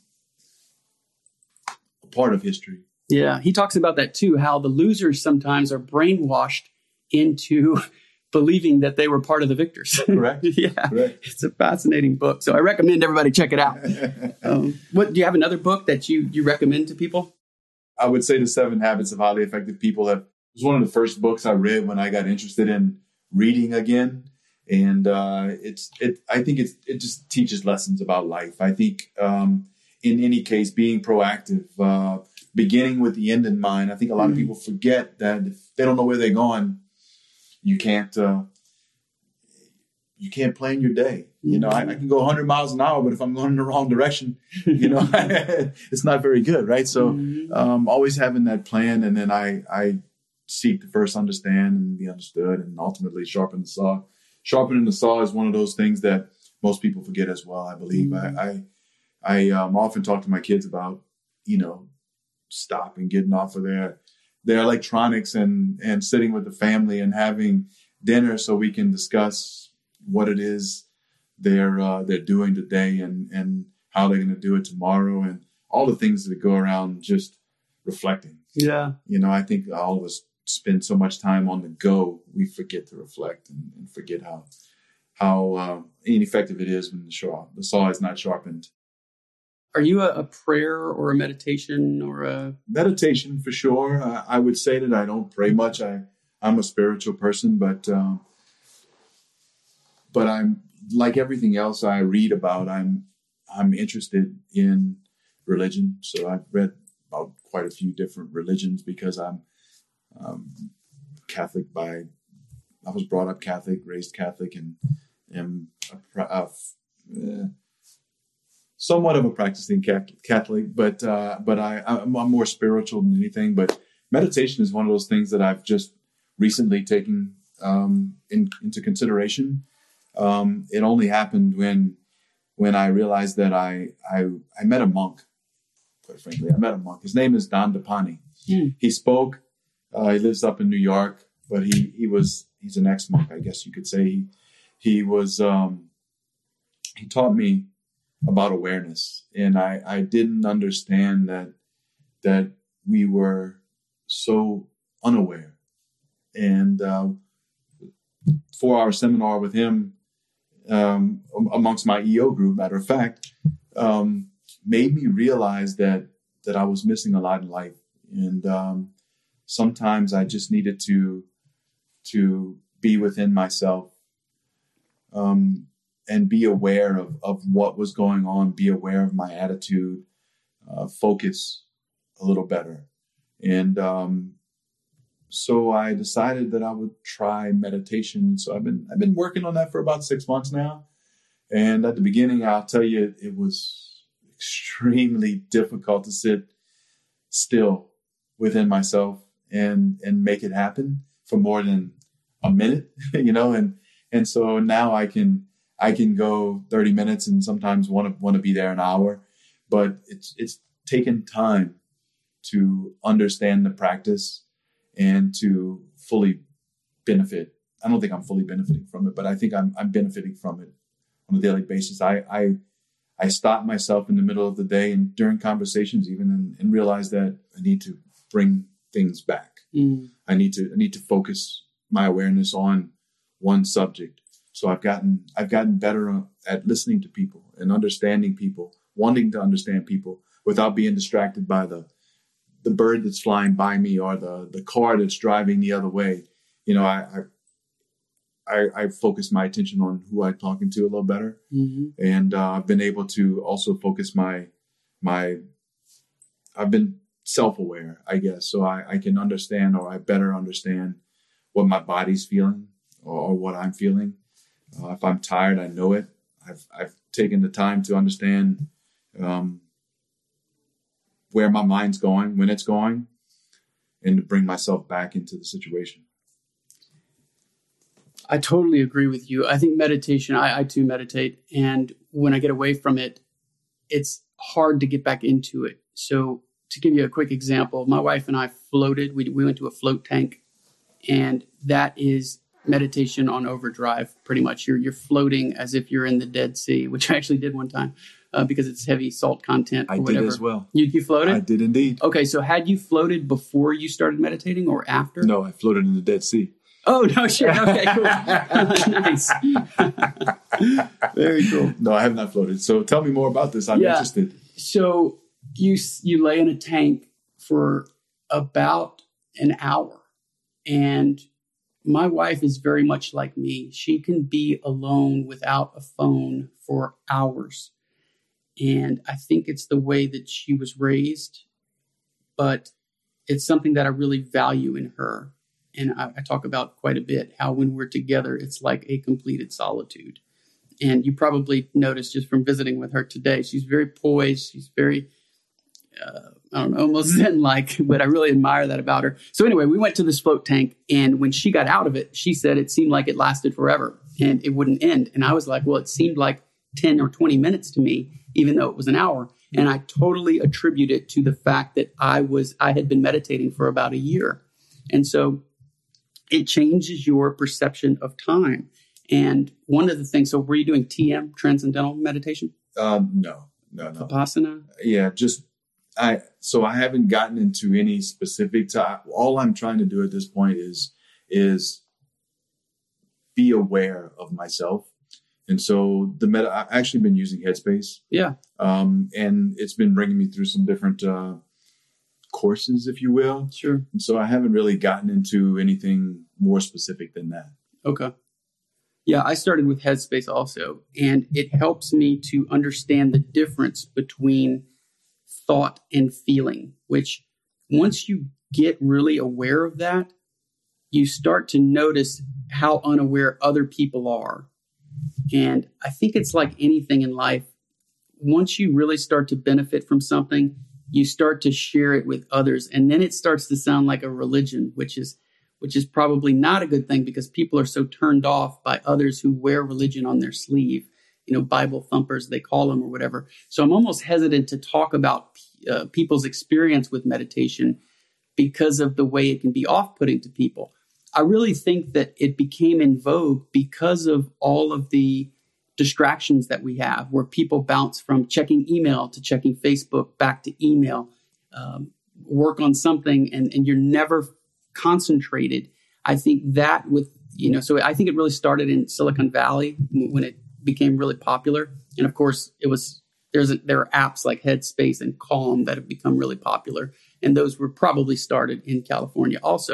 a part of history. Yeah, he talks about that too, how the losers sometimes are brainwashed into believing that they were part of the victors. Correct. Yeah, Correct. It's a fascinating book. So I recommend everybody check it out. um, what do you have another book that you you recommend to people? I would say The Seven Habits of Highly Effective People. Have, it was one of the first books I read when I got interested in reading again. And uh, it's it. I think it's, it just teaches lessons about life. I think um, in any case, being proactive, uh, beginning with the end in mind. I think a lot mm-hmm. of people forget that if they don't know where they're going, you can't uh, you can't plan your day. You know, I, I can go one hundred miles an hour, but if I'm going in the wrong direction, you know, it's not very good, right? So um, always having that plan, and then I, I seek to first understand and be understood, and ultimately sharpen the saw. Sharpening the saw is one of those things that most people forget as well, I believe. Mm-hmm. I I, I um, often talk to my kids about, you know, stopping, getting off of their their electronics and and sitting with the family and having dinner so we can discuss what it is they're uh, they're doing today and and how they're going to do it tomorrow, and all the things that go around just reflecting. Yeah, you know, I think all of us spend so much time on the go, we forget to reflect and, and forget how how uh, ineffective it is when the saw the saw is not sharpened. Are you a, a prayer or a meditation or a meditation for sure? I, I would say that I don't pray much. I I'm a spiritual person, but um, but I'm like everything else I read about. I'm I'm interested in religion, so I've read about quite a few different religions because I'm um, Catholic by I was brought up Catholic, raised Catholic, and am a, a, a, somewhat of a practicing Catholic, but uh, but I, I'm more spiritual than anything. But meditation is one of those things that I've just recently taken um, in, into consideration. Um, it only happened when when I realized that I I, I met a monk. Quite frankly, I met a monk. His name is Don Depani. Mm. He spoke. Uh, he lives up in New York, but he he was he's an ex-monk, I guess you could say. He he was um, he taught me about awareness, and I, I didn't understand that that we were so unaware. And uh, four-hour seminar with him um, amongst my E O group, matter of fact, um, made me realize that that I was missing a lot in life, and um, sometimes I just needed to to be within myself, um, and be aware of, of what was going on, be aware of my attitude, uh, focus a little better. And um, so I decided that I would try meditation. So I've been I've been working on that for about six months now. And at the beginning, I'll tell you, it was extremely difficult to sit still within myself and and make it happen for more than a minute, you know. And and so now I can I can go thirty minutes and sometimes want to want to be there an hour, but it's it's taken time to understand the practice and to fully benefit. I don't think I'm fully benefiting from it, but I think I'm I'm benefiting from it on a daily basis. I I, I stop myself in the middle of the day and during conversations even and, and realize that I need to bring things back. Mm. I need to I need to focus my awareness on one subject. So I've gotten I've gotten better at listening to people and understanding people, wanting to understand people without being distracted by the the bird that's flying by me or the the car that's driving the other way. You know, I I, I, I focus my attention on who I'm talking to a little better, mm-hmm. and uh, I've been able to also focus my my. I've been self-aware, I guess, so I, I can understand or I better understand what my body's feeling or, or what I'm feeling. Uh, if I'm tired, I know it. I've I've taken the time to understand um, where my mind's going, when it's going, and to bring myself back into the situation. I totally agree with you. I think meditation, I, I too meditate. And when I get away from it, it's hard to get back into it. So to give you a quick example, my wife and I floated. We, we went to a float tank, and that is meditation on overdrive, pretty much. You're you're floating as if you're in the Dead Sea, which I actually did one time uh, because it's heavy salt content or I whatever. did as well. You, you floated? I did indeed. Okay, so had you floated before you started meditating or after? No, I floated in the Dead Sea. Oh, no shit. Okay, cool. Nice. Very cool. No, I have not floated. So tell me more about this. I'm yeah. interested. So you you lay in a tank for about an hour. And my wife is very much like me. She can be alone without a phone for hours. And I think it's the way that she was raised, but it's something that I really value in her. And I, I talk about quite a bit how when we're together, it's like a completed solitude. And you probably noticed just from visiting with her today, she's very poised. She's very, uh, I don't know, almost zen-like, but I really admire that about her. So anyway, we went to this float tank, and when she got out of it, she said it seemed like it lasted forever and it wouldn't end. And I was like, well, it seemed like ten or twenty minutes to me, even though it was an hour. And I totally attribute it to the fact that I was, I had been meditating for about a year. And so it changes your perception of time. And one of the things, so were you doing T M, Transcendental Meditation? Um, no, no, no. Vipassana? Yeah, just, I, so I haven't gotten into any specific time. All I'm trying to do at this point is, is be aware of myself. And so the med, I've actually been using Headspace. Yeah. Um, and it's been bringing me through some different, uh, courses, if you will. Sure. And so I haven't really gotten into anything more specific than that. Okay. Yeah, I started with Headspace also, and it helps me to understand the difference between thought and feeling, which once you get really aware of that, you start to notice how unaware other people are. And I think it's like anything in life. Once you really start to benefit from something, you start to share it with others. And then it starts to sound like a religion, which is which is probably not a good thing because people are so turned off by others who wear religion on their sleeve, you know, Bible thumpers, they call them or whatever. So I'm almost hesitant to talk about uh, people's experience with meditation because of the way it can be off-putting to people. I really think that it became in vogue because of all of the distractions that we have, where people bounce from checking email to checking Facebook, back to email, um, work on something, and, and you're never concentrated. I think that with, you know, so I think it really started in Silicon Valley when it became really popular. And of course, it was, there's a, there are apps like Headspace and Calm that have become really popular. And those were probably started in California also.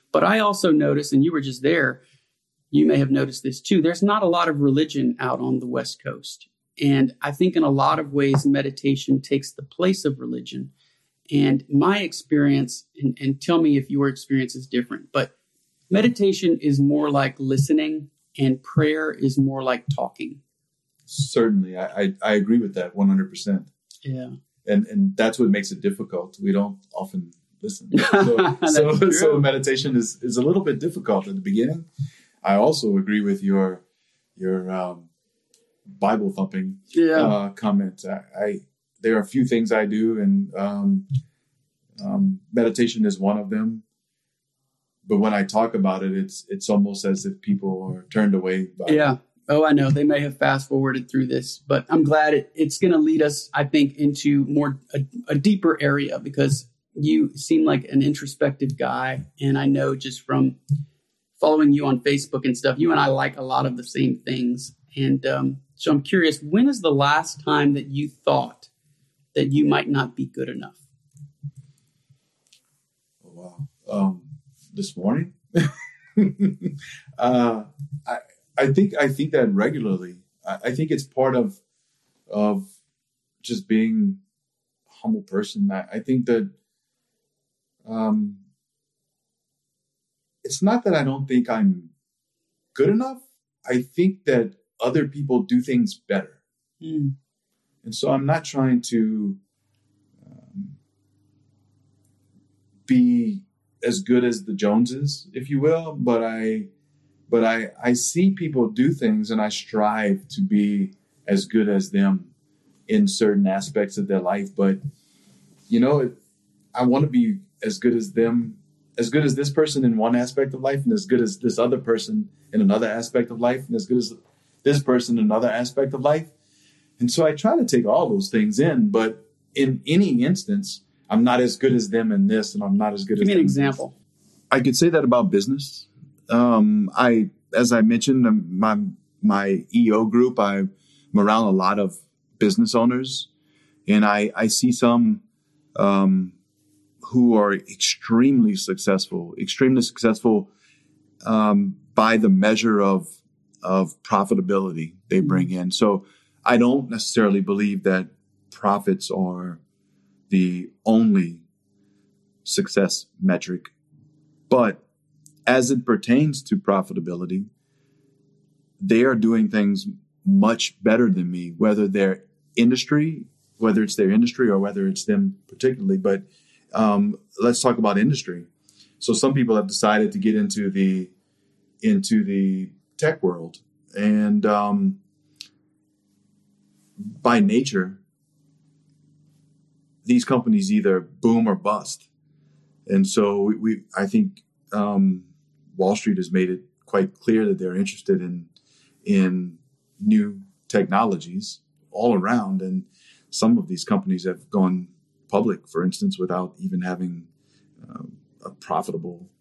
But I also noticed, and you were just there, you may have noticed this too, there's not a lot of religion out on the West Coast. And I think in a lot of ways, meditation takes the place of religion. And my experience, and, and tell me if your experience is different, but meditation is more like listening and prayer is more like talking. Certainly. I, I, I agree with that one hundred percent. Yeah. And and that's what makes it difficult. We don't often listen. So, so, so meditation is, is a little bit difficult at the beginning. I also agree with your your um, Bible thumping yeah. uh, comment. I, I there are a few things I do, and um, um, meditation is one of them. But when I talk about it, it's it's almost as if people are turned away by yeah. it. Oh, I know. They may have fast forwarded through this, but I'm glad it, it's going to lead us, I think, into more a, a deeper area because you seem like an introspective guy. And I know just from following you on Facebook and stuff, you and I like a lot of the same things. And um, so I'm curious, when is the last time that you thought that you might not be good enough? Oh, wow. Um, this morning? uh, I, I think I think that regularly. I, I think it's part of of just being a humble person. I, I think that um, it's not that I don't think I'm good enough. I think that other people do things better. Mm. And so I'm not trying to um, be as good as the Joneses, if you will, but I but I, I see people do things and I strive to be as good as them in certain aspects of their life. But, you know, I want to be as good as them, as good as this person in one aspect of life and as good as this other person in another aspect of life and as good as this person in another aspect of life. And so I try to take all those things in, but in any instance, I'm not as good as them in this and I'm not as good Give as me them an in example. this. I could say that about business. Um, I, as I mentioned, um, my my E O group, I'm around a lot of business owners, and I, I see some um, who are extremely successful, extremely successful um, by the measure of of profitability they bring in. So I don't necessarily believe that profits are the only success metric, but as it pertains to profitability, they are doing things much better than me, whether their industry, whether it's their industry or whether it's them particularly. But um, let's talk about industry. So some people have decided to get into the into the tech world, and um, by nature, these companies either boom or bust. And so we, we I think. Um, Wall Street has made it quite clear that they're interested in in new technologies all around. And some of these companies have gone public, for instance, without even having uh, a profitable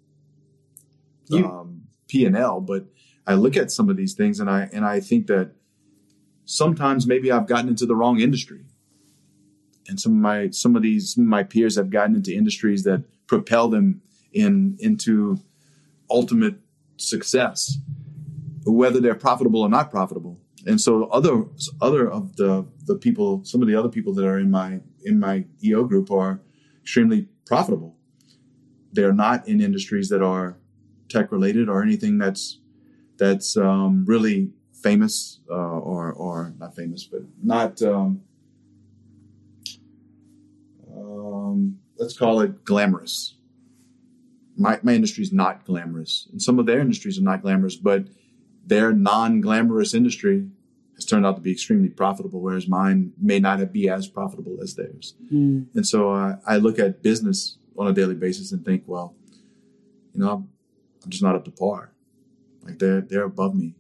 um, P and L. But I look at some of these things and I and I think that sometimes maybe I've gotten into the wrong industry. And some of my some of these some of my peers have gotten into industries that propel them in into ultimate success, whether they're profitable or not profitable. And so other other of the the people, some of the other people that are in my in my E O group are extremely profitable. They're not in industries that are tech related or anything that's that's um, really famous uh, or or not famous, but not um, um, let's call it glamorous. My, my industry is not glamorous, and some of their industries are not glamorous, but their non-glamorous industry has turned out to be extremely profitable, whereas mine may not be as profitable as theirs. Mm. And so uh, I look at business on a daily basis and think, well, you know, I'm, I'm just not up to par. Like they're they're above me.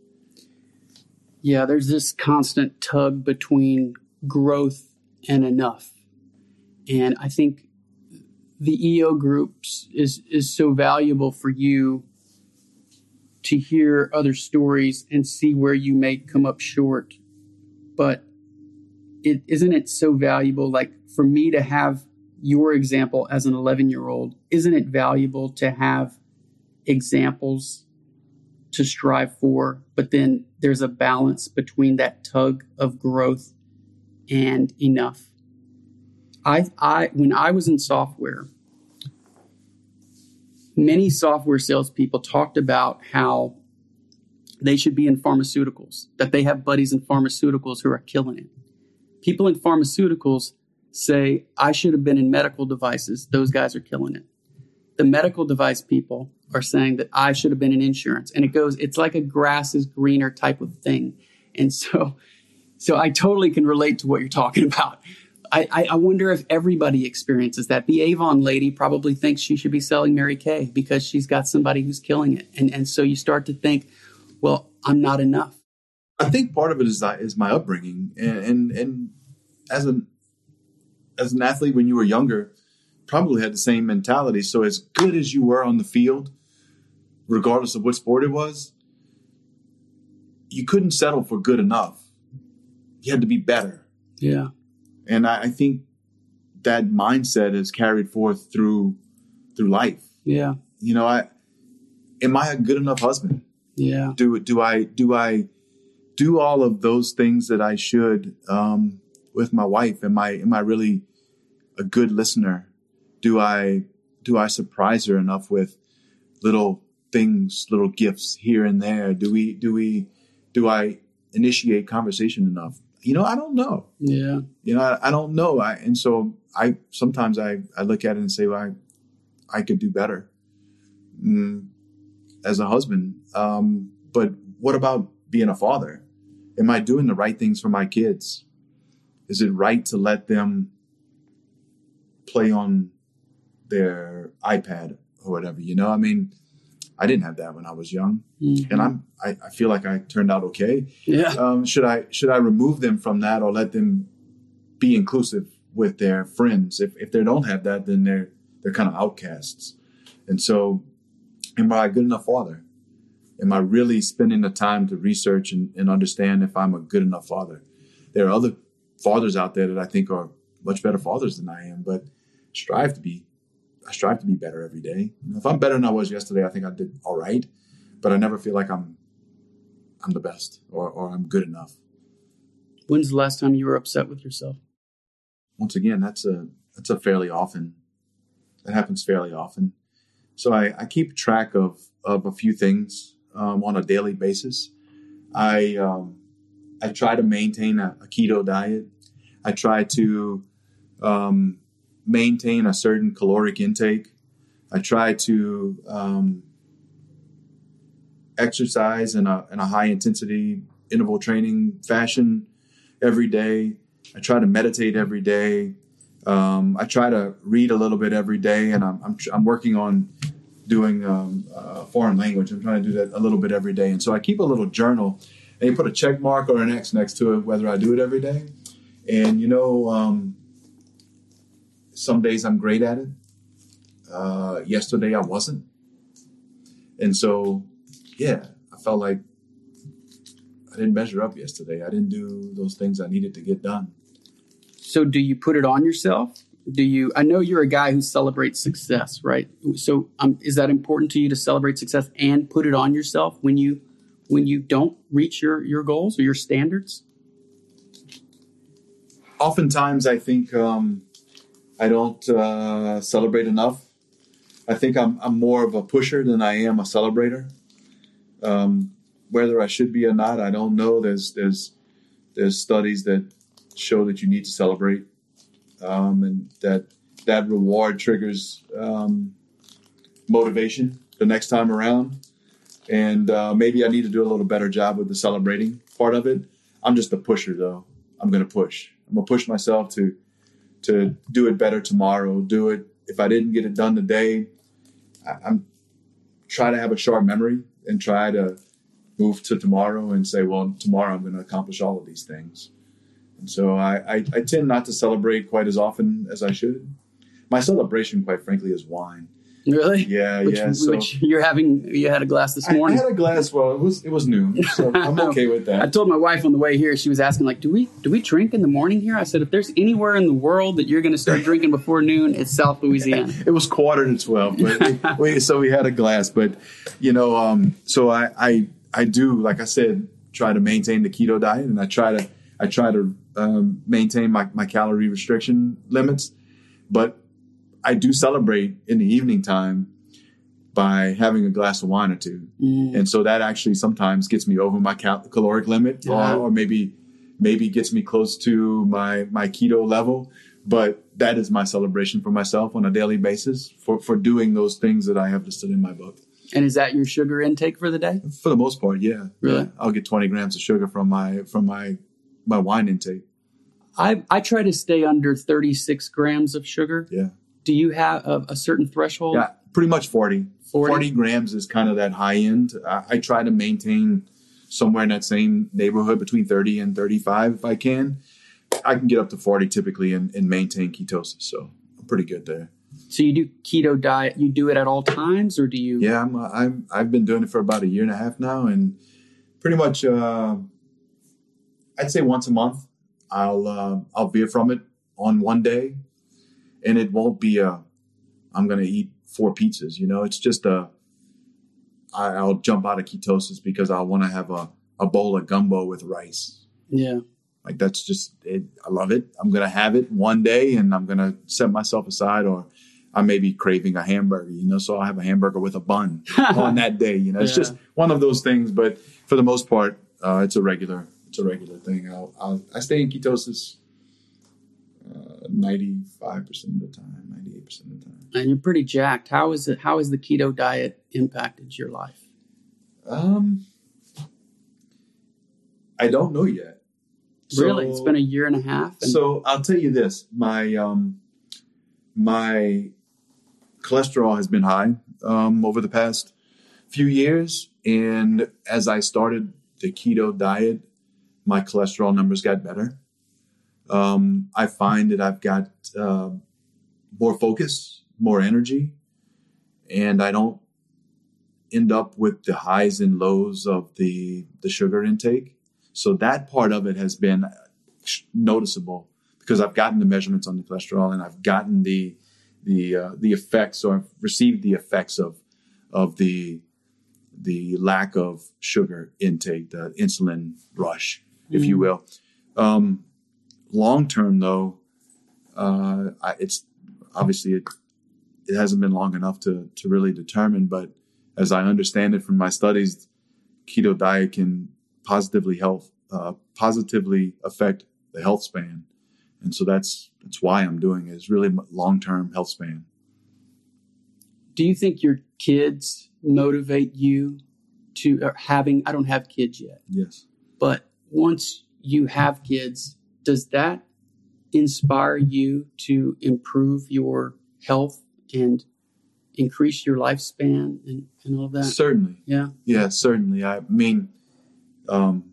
Yeah, there's this constant tug between growth and enough, and I think the E O groups is, is so valuable for you to hear other stories and see where you may come up short. But it isn't it so valuable, like for me to have your example as an eleven-year-old, isn't it valuable to have examples to strive for, but then there's a balance between that tug of growth and enough? I, I, when I was in software, many software salespeople talked about how they should be in pharmaceuticals, that they have buddies in pharmaceuticals who are killing it. People in pharmaceuticals say, I should have been in medical devices. Those guys are killing it. The medical device people are saying that I should have been in insurance. And it goes, it's like a grass is greener type of thing. And so, so I totally can relate to what you're talking about. I, I, I wonder if everybody experiences that. The Avon lady probably thinks she should be selling Mary Kay because she's got somebody who's killing it. And, and so you start to think, well, I'm not enough. I think part of it is is my upbringing, and, and and as an as an athlete when you were younger, probably had the same mentality. So as good as you were on the field, regardless of what sport it was, you couldn't settle for good enough. You had to be better. Yeah, and I, I think that mindset is carried forth through through life. Yeah, you know, I am I a good enough husband? Yeah. Do do I do I do all of those things that I should um, with my wife? Am I am I really a good listener? Do I do I surprise her enough with little things, little gifts here and there? Do we do we do I initiate conversation enough? You know, I don't know. Yeah. You know, I, I don't know. I, and so I sometimes I, I look at it and say, well, I I could do better. Mm. As a husband. Um, but what about being a father? Am I doing the right things for my kids? Is it right to let them play on their iPad or whatever? You know, I mean, I didn't have that when I was young, mm-hmm. and I'm, I, I feel like I turned out okay. Yeah. Um, should I, should I remove them from that or let them be inclusive with their friends? If, if they don't have that, then they're, they're kind of outcasts. And so, am I a good enough father? Am I really spending the time to research and, and understand if I'm a good enough father? There are other fathers out there that I think are much better fathers than I am, but strive to be. I strive to be better every day. You know, if I'm better than I was yesterday, I think I did all right, but I never feel like I'm I'm the best or, or I'm good enough. When's the last time you were upset with yourself? Once again, that's a that's a fairly often. That happens fairly often. So I, I keep track of, of a few things um, on a daily basis. I um, I try to maintain a, a keto diet. I try to um, maintain a certain caloric intake. I try to um, exercise in a in a high intensity interval training fashion every day. I try to meditate every day. Um, I try to read a little bit every day, and I'm I'm, I'm working on doing um, a foreign language. I'm trying to do that a little bit every day, and so I keep a little journal, and you put a check mark or an X next to it whether I do it every day. And you know, um, some days I'm great at it. Uh, yesterday I wasn't, and so yeah, I felt like I didn't measure up yesterday. I didn't do those things I needed to get done. So do you put it on yourself? Do you, I know you're a guy who celebrates success, right? So um, is that important to you to celebrate success and put it on yourself when you, when you don't reach your, your goals or your standards? Oftentimes I think um, I don't uh, celebrate enough. I think I'm, I'm more of a pusher than I am a celebrator. Um, whether I should be or not, I don't know. There's, there's, there's studies that show that you need to celebrate, um, and that that reward triggers um, motivation the next time around. And uh, maybe I need to do a little better job with the celebrating part of it. I'm just a pusher, though. I'm going to push. I'm going to push myself to to do it better tomorrow. Do it. If I didn't get it done today, I, I'm try to have a sharp memory and try to move to tomorrow and say, well, tomorrow I'm going to accomplish all of these things. And so I, I, I tend not to celebrate quite as often as I should. My celebration, quite frankly, is wine. Really? Yeah, which, yeah. So which you're having, you had a glass this I, I morning. had a glass. Well, it was it was noon, so I'm okay with that. I told my wife on the way here, she was asking, like, do we do we drink in the morning here? I said, if there's anywhere in the world that you're going to start drinking before noon, it's South Louisiana. It was quarter to twelve, but we, we, so we had a glass. But, you know, um, so I, I I do, like I said, try to maintain the keto diet, and I try to I try to um, maintain my, my calorie restriction limits. But I do celebrate in the evening time by having a glass of wine or two. Mm. And so that actually sometimes gets me over my cal- caloric limit yeah. or, or maybe maybe gets me close to my, my keto level. But that is my celebration for myself on a daily basis for, for doing those things that I have listed in my book. And is that your sugar intake for the day? For the most part, yeah. Really? Yeah. I'll get twenty grams of sugar from my from my my wine intake. I I try to stay under thirty-six grams of sugar. Yeah. Do you have a, a certain threshold? Yeah, pretty much forty. forty? forty grams is kind of that high end. I, I try to maintain somewhere in that same neighborhood between thirty and thirty-five if I can. I can get up to forty typically and, and maintain ketosis. So I'm pretty good there. So you do keto diet, you do it at all times, or do you? Yeah, I'm, I'm, I've been doing it for about a year and a half now. And pretty much, uh, I'd say once a month, I'll, uh, I'll veer from it on one day. And it won't be a, I'm going to eat four pizzas, you know, it's just a, I, I'll jump out of ketosis because I want to have a, a bowl of gumbo with rice. Yeah. Like that's just, it, I love it. I'm going to have it one day and I'm going to set myself aside, or I may be craving a hamburger, you know, so I'll have a hamburger with a bun on that day. You know, it's yeah. just one of those things. But for the most part, uh, it's a regular, it's a regular thing. I'll, I'll, I stay in ketosis uh, ninety-five percent of the time, ninety-eight percent of the time. And you're pretty jacked. How is it? How has the keto diet impacted your life? Um, I don't know yet. Really? So, it's been a year and a half? And- so I'll tell you this. My um, my cholesterol has been high um, over the past few years. And as I started the keto diet, my cholesterol numbers got better. Um, I find that I've got uh, more focus, more energy, and I don't end up with the highs and lows of the, the sugar intake. So that part of it has been noticeable because I've gotten the measurements on the cholesterol and I've gotten the the uh, the effects, or I've received the effects of of the the lack of sugar intake, the insulin rush, if mm. you will. Um, long term, though, uh, I, it's obviously it, it hasn't been long enough to to really determine. But as I understand it from my studies, keto diet can positively health uh, positively affect the health span, and so that's that's why I'm doing it. Is really long term health span. Do you think your kids motivate you to or having? I don't have kids yet. Yes, but once you have kids, does that inspire you to improve your health and increase your lifespan and, and all of that? Certainly. Yeah. Yeah, certainly. I mean, um,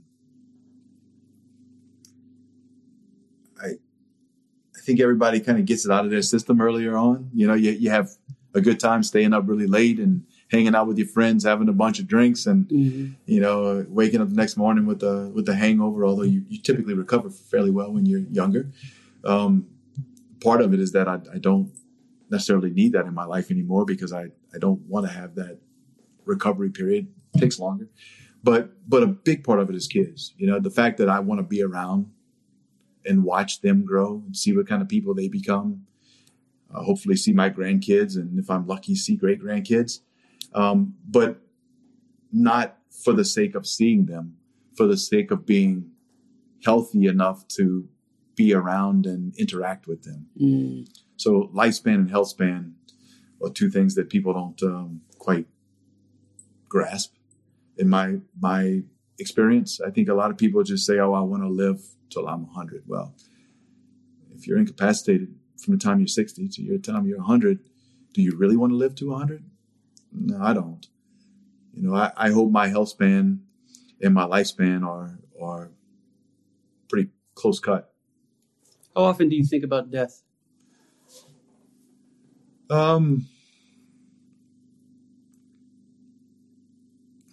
I, I think everybody kind of gets it out of their system earlier on. You know, you, you have a good time staying up really late and hanging out with your friends, having a bunch of drinks, and mm-hmm. you know, waking up the next morning with a with a hangover. Although you, you typically recover fairly well when you're younger. Um, part of it is that I, I don't necessarily need that in my life anymore because I, I don't want to have that recovery period. It takes longer. But but a big part of it is kids. You know, the fact that I want to be around and watch them grow and see what kind of people they become. Uh, hopefully see my grandkids, and if I'm lucky, see great grandkids. Um, but not for the sake of seeing them, for the sake of being healthy enough to be around and interact with them. Mm. So lifespan and health span are two things that people don't um, quite grasp. In my my experience, I think a lot of people just say, oh, I want to live till I'm one hundred. Well, if you're incapacitated from the time you're sixty to the time you're one hundred, do you really want to live to one hundred? No, I don't. You know, I, I hope my health span and my lifespan are are pretty close cut. How often do you think about death? Um,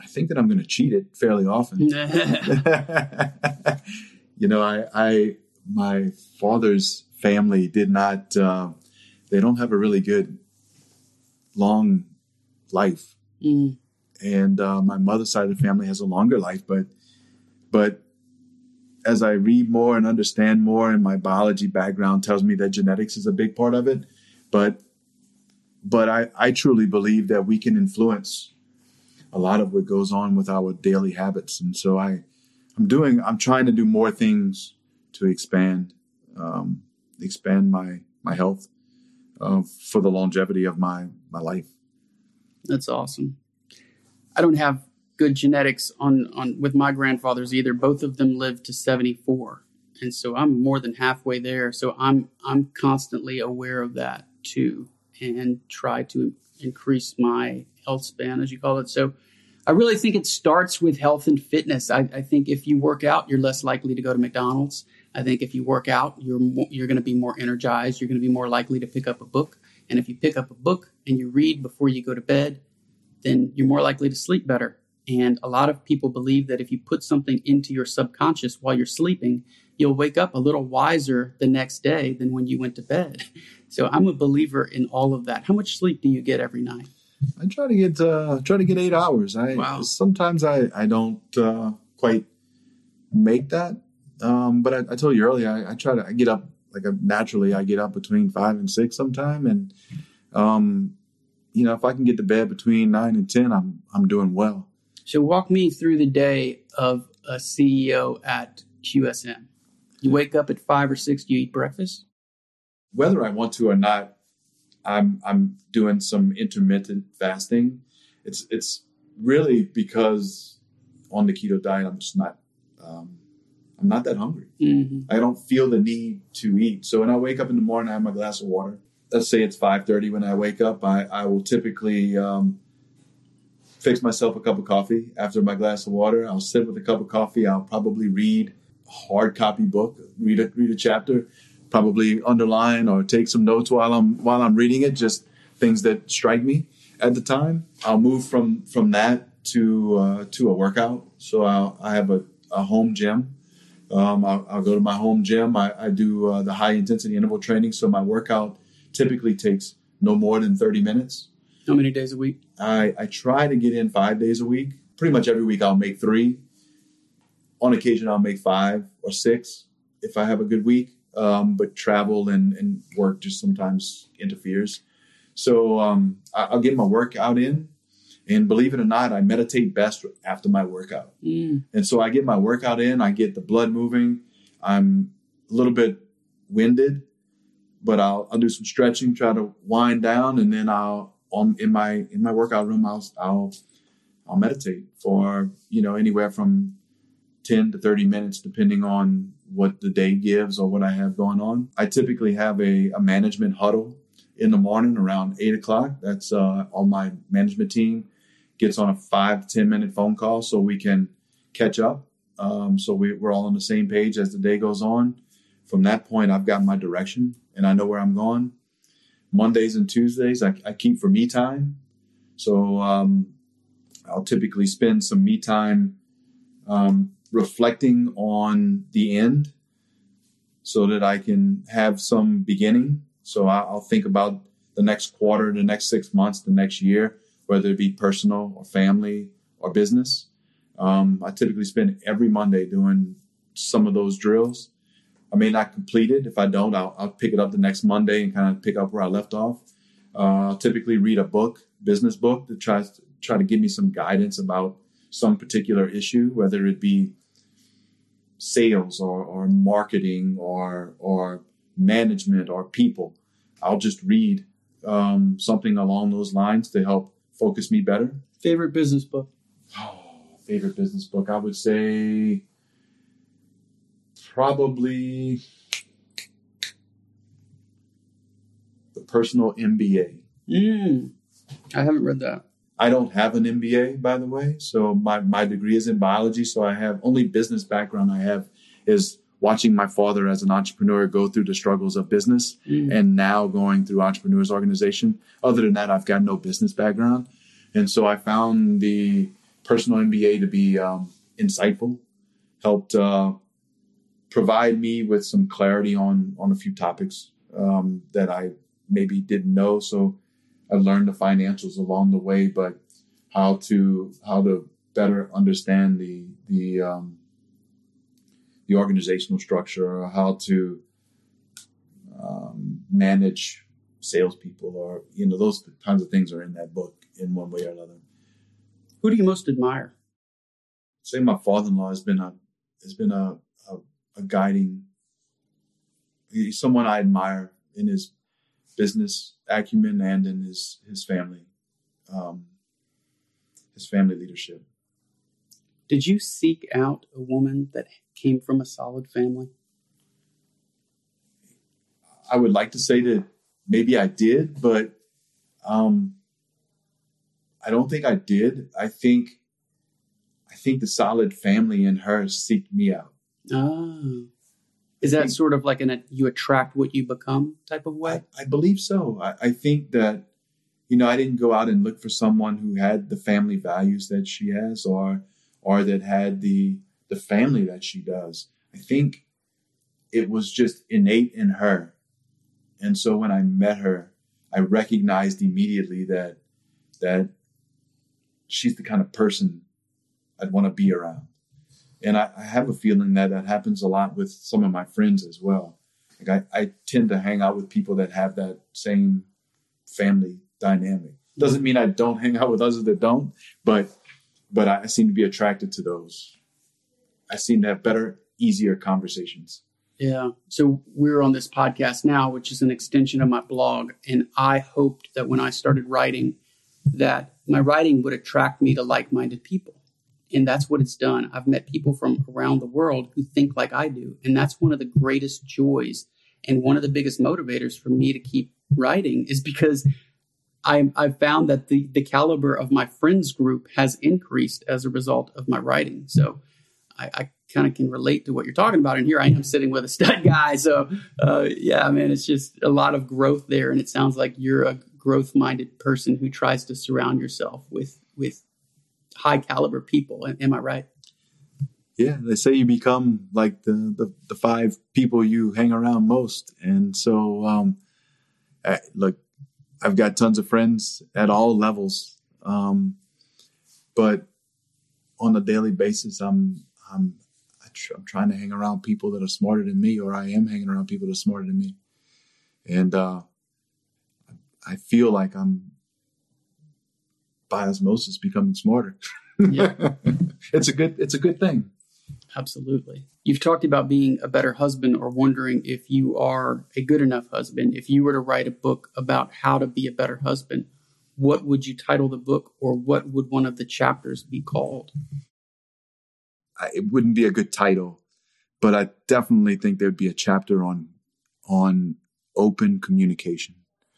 think that I'm going to cheat it fairly often. You know, I, I, my father's family did not, uh, they don't have a really good long life. Mm. And uh, my mother's side of the family has a longer life, but, but as I read more and understand more, and my biology background tells me that genetics is a big part of it, but, but I, I truly believe that we can influence a lot of what goes on with our daily habits. And so I, I'm doing, I'm trying to do more things to expand, um, expand my, my health, uh, for the longevity of my, my life. That's awesome. I don't have good genetics on, on with my grandfathers either. Both of them lived to seventy-four. And so I'm more than halfway there. So I'm, I'm constantly aware of that too, and try to increase my health span, as you call it. So I really think it starts with health and fitness. I, I think if you work out, you're less likely to go to McDonald's. I think if you work out, you're more, you're going to be more energized. You're going to be more likely to pick up a book. And if you pick up a book and you read before you go to bed, then you're more likely to sleep better. And a lot of people believe that if you put something into your subconscious while you're sleeping, you'll wake up a little wiser the next day than when you went to bed. So I'm a believer in all of that. How much sleep do you get every night? I try to get uh, try to get eight hours. I wow. Sometimes I I don't uh, quite make that, um, but I, I told you earlier I, I try to I get up like a, naturally. I get up between five and six sometime, and um, you know if I can get to bed between nine and ten, I'm I'm doing well. So walk me through the day of a C E O at Q S M. You wake up at five or six. Do you eat breakfast? Whether I want to or not, I'm I'm doing some intermittent fasting. It's it's really because on the keto diet, I'm just not um, I'm not that hungry. Mm-hmm. I don't feel the need to eat. So when I wake up in the morning, I have my glass of water. Let's say it's five thirty when I wake up. I, I will typically um, fix myself a cup of coffee after my glass of water. I'll sit with a cup of coffee. I'll probably read a hard copy book, read a, read a chapter, probably underline or take some notes while I'm while I'm reading it, just things that strike me at the time. I'll move from from that to uh, to a workout. So I'll, I have a, a home gym. Um, I'll, I'll go to my home gym. I, I do uh, the high intensity interval training. So my workout typically takes no more than thirty minutes. How many days a week? I, I try to get in five days a week. Pretty much every week I'll make three. On occasion, I'll make five or six if I have a good week. Um, but travel and, and work just sometimes interferes. So um, I, I'll get my workout in. And believe it or not, I meditate best after my workout. Mm. And so I get my workout in. I get the blood moving. I'm a little bit winded, but I'll, I'll do some stretching, try to wind down. And then I'll, on, in my in my workout room, I'll, I'll, I'll meditate for, you know, anywhere from ten to thirty minutes, depending on what the day gives or what I have going on. I typically have a, a management huddle in the morning around eight o'clock. That's uh, all my management team gets on a five to ten minute phone call so we can catch up. Um, so we, we're all on the same page as the day goes on. From that point, I've got my direction and I know where I'm going. Mondays and Tuesdays, I, I keep for me time. So um, I'll typically spend some me time um, reflecting on the end so that I can have some beginning. So I'll think about the next quarter, the next six months, the next year, whether it be personal or family or business. Um, I typically spend every Monday doing some of those drills. I may not complete it. If I don't, I'll, I'll pick it up the next Monday and kind of pick up where I left off. Uh, I'll typically read a book, business book, that tries to try to give me some guidance about some particular issue, whether it be sales or, or marketing or or management or people. I'll just read um, something along those lines to help focus me better. Favorite business book? Oh, favorite business book. I would say probably The Personal M B A. Mm, I haven't read that. I don't have an M B A, by the way. So my, my degree is in biology. So I have only business background I have is watching my father as an entrepreneur go through the struggles of business mm. and now going through Entrepreneurs Organization. Other than that, I've got no business background. And so I found the personal M B A to be um, insightful, helped uh, provide me with some clarity on on a few topics um, that I maybe didn't know. So I learned the financials along the way, but how to how to better understand the the um, the organizational structure, or how to um, manage salespeople, or you know those kinds of things are in that book in one way or another. Who do you most admire? Say my father-in-law has been a has been a, a, a guiding. He's someone I admire in his business acumen and in his his family, um, his family leadership. Did you seek out a woman that came from a solid family? I would like to say that maybe I did, but um, I don't think I did. I think I think the solid family in her seeked me out. Ah. Is that sort of like an you attract what you become type of way? I, I believe so. I, I think that, you know, I didn't go out and look for someone who had the family values that she has, or or that had the the family that she does. I think it was just innate in her. And so when I met her, I recognized immediately that that she's the kind of person I'd want to be around. And I, I have a feeling that that happens a lot with some of my friends as well. Like I, I tend to hang out with people that have that same family dynamic. Doesn't mean I don't hang out with others that don't, but but I seem to be attracted to those. I seem to have better, easier conversations. Yeah. So we're on this podcast now, which is an extension of my blog. And I hoped that when I started writing, that my writing would attract me to like-minded people. And that's what it's done. I've met people from around the world who think like I do. And that's one of the greatest joys. And one of the biggest motivators for me to keep writing is because I, I've found that the, the caliber of my friends group has increased as a result of my writing. So I, I kind of can relate to what you're talking about. And here I am sitting with a stud guy. So uh, yeah, man, it's just a lot of growth there. And it sounds like you're a growth-minded person who tries to surround yourself with with high caliber people. Am I right? Yeah, they say you become like the, the, the five people you hang around most. And so, um, I, look, I've got tons of friends at all levels. Um, but on a daily basis, I'm, I'm, I tr- I'm trying to hang around people that are smarter than me, or I am hanging around people that are smarter than me. And, uh, I feel like I'm by osmosis becoming smarter. Yeah. It's a good, it's a good thing. Absolutely. You've talked about being a better husband, or wondering if you are a good enough husband. If you were to write a book about how to be a better husband, what would you title the book, or what would one of the chapters be called? I, it wouldn't be a good title, but I definitely think there'd be a chapter on, on open communication.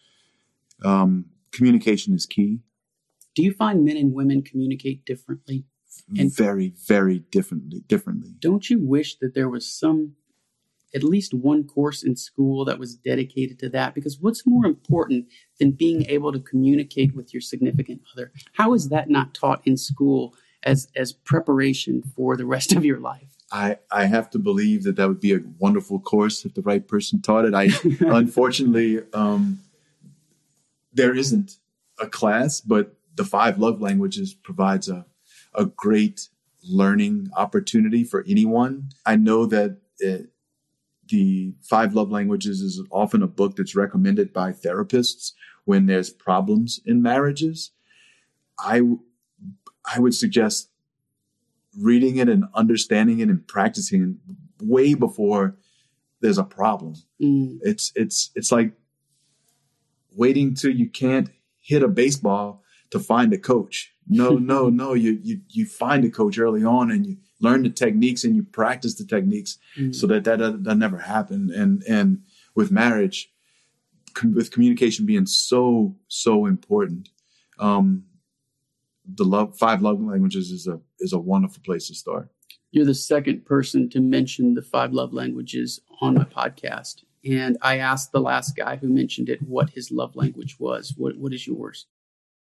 Um, communication is key. Do you find men and women communicate differently? And very, very differently, differently. Don't you wish that there was some, at least one course in school that was dedicated to that? Because what's more important than being able to communicate with your significant other? How is that not taught in school as, as preparation for the rest of your life? I, I have to believe that that would be a wonderful course if the right person taught it. I unfortunately, um, there isn't a class, but the five love languages provides a, a great learning opportunity for anyone. I know that it, the five love languages is often a book that's recommended by therapists when there's problems in marriages. I, I would suggest reading it and understanding it and practicing it way before there's a problem. Mm. It's, it's, it's like waiting till you can't hit a baseball to find a coach. No, no, no. You, you, you find a coach early on, and you learn the techniques and you practice the techniques mm. so that that, that that never happen. And, and with marriage, com- with communication being so, so important, um, the love, five love languages is a, is a wonderful place to start. You're the second person to mention the five love languages on my podcast. And I asked the last guy who mentioned it what his love language was. What, what is yours?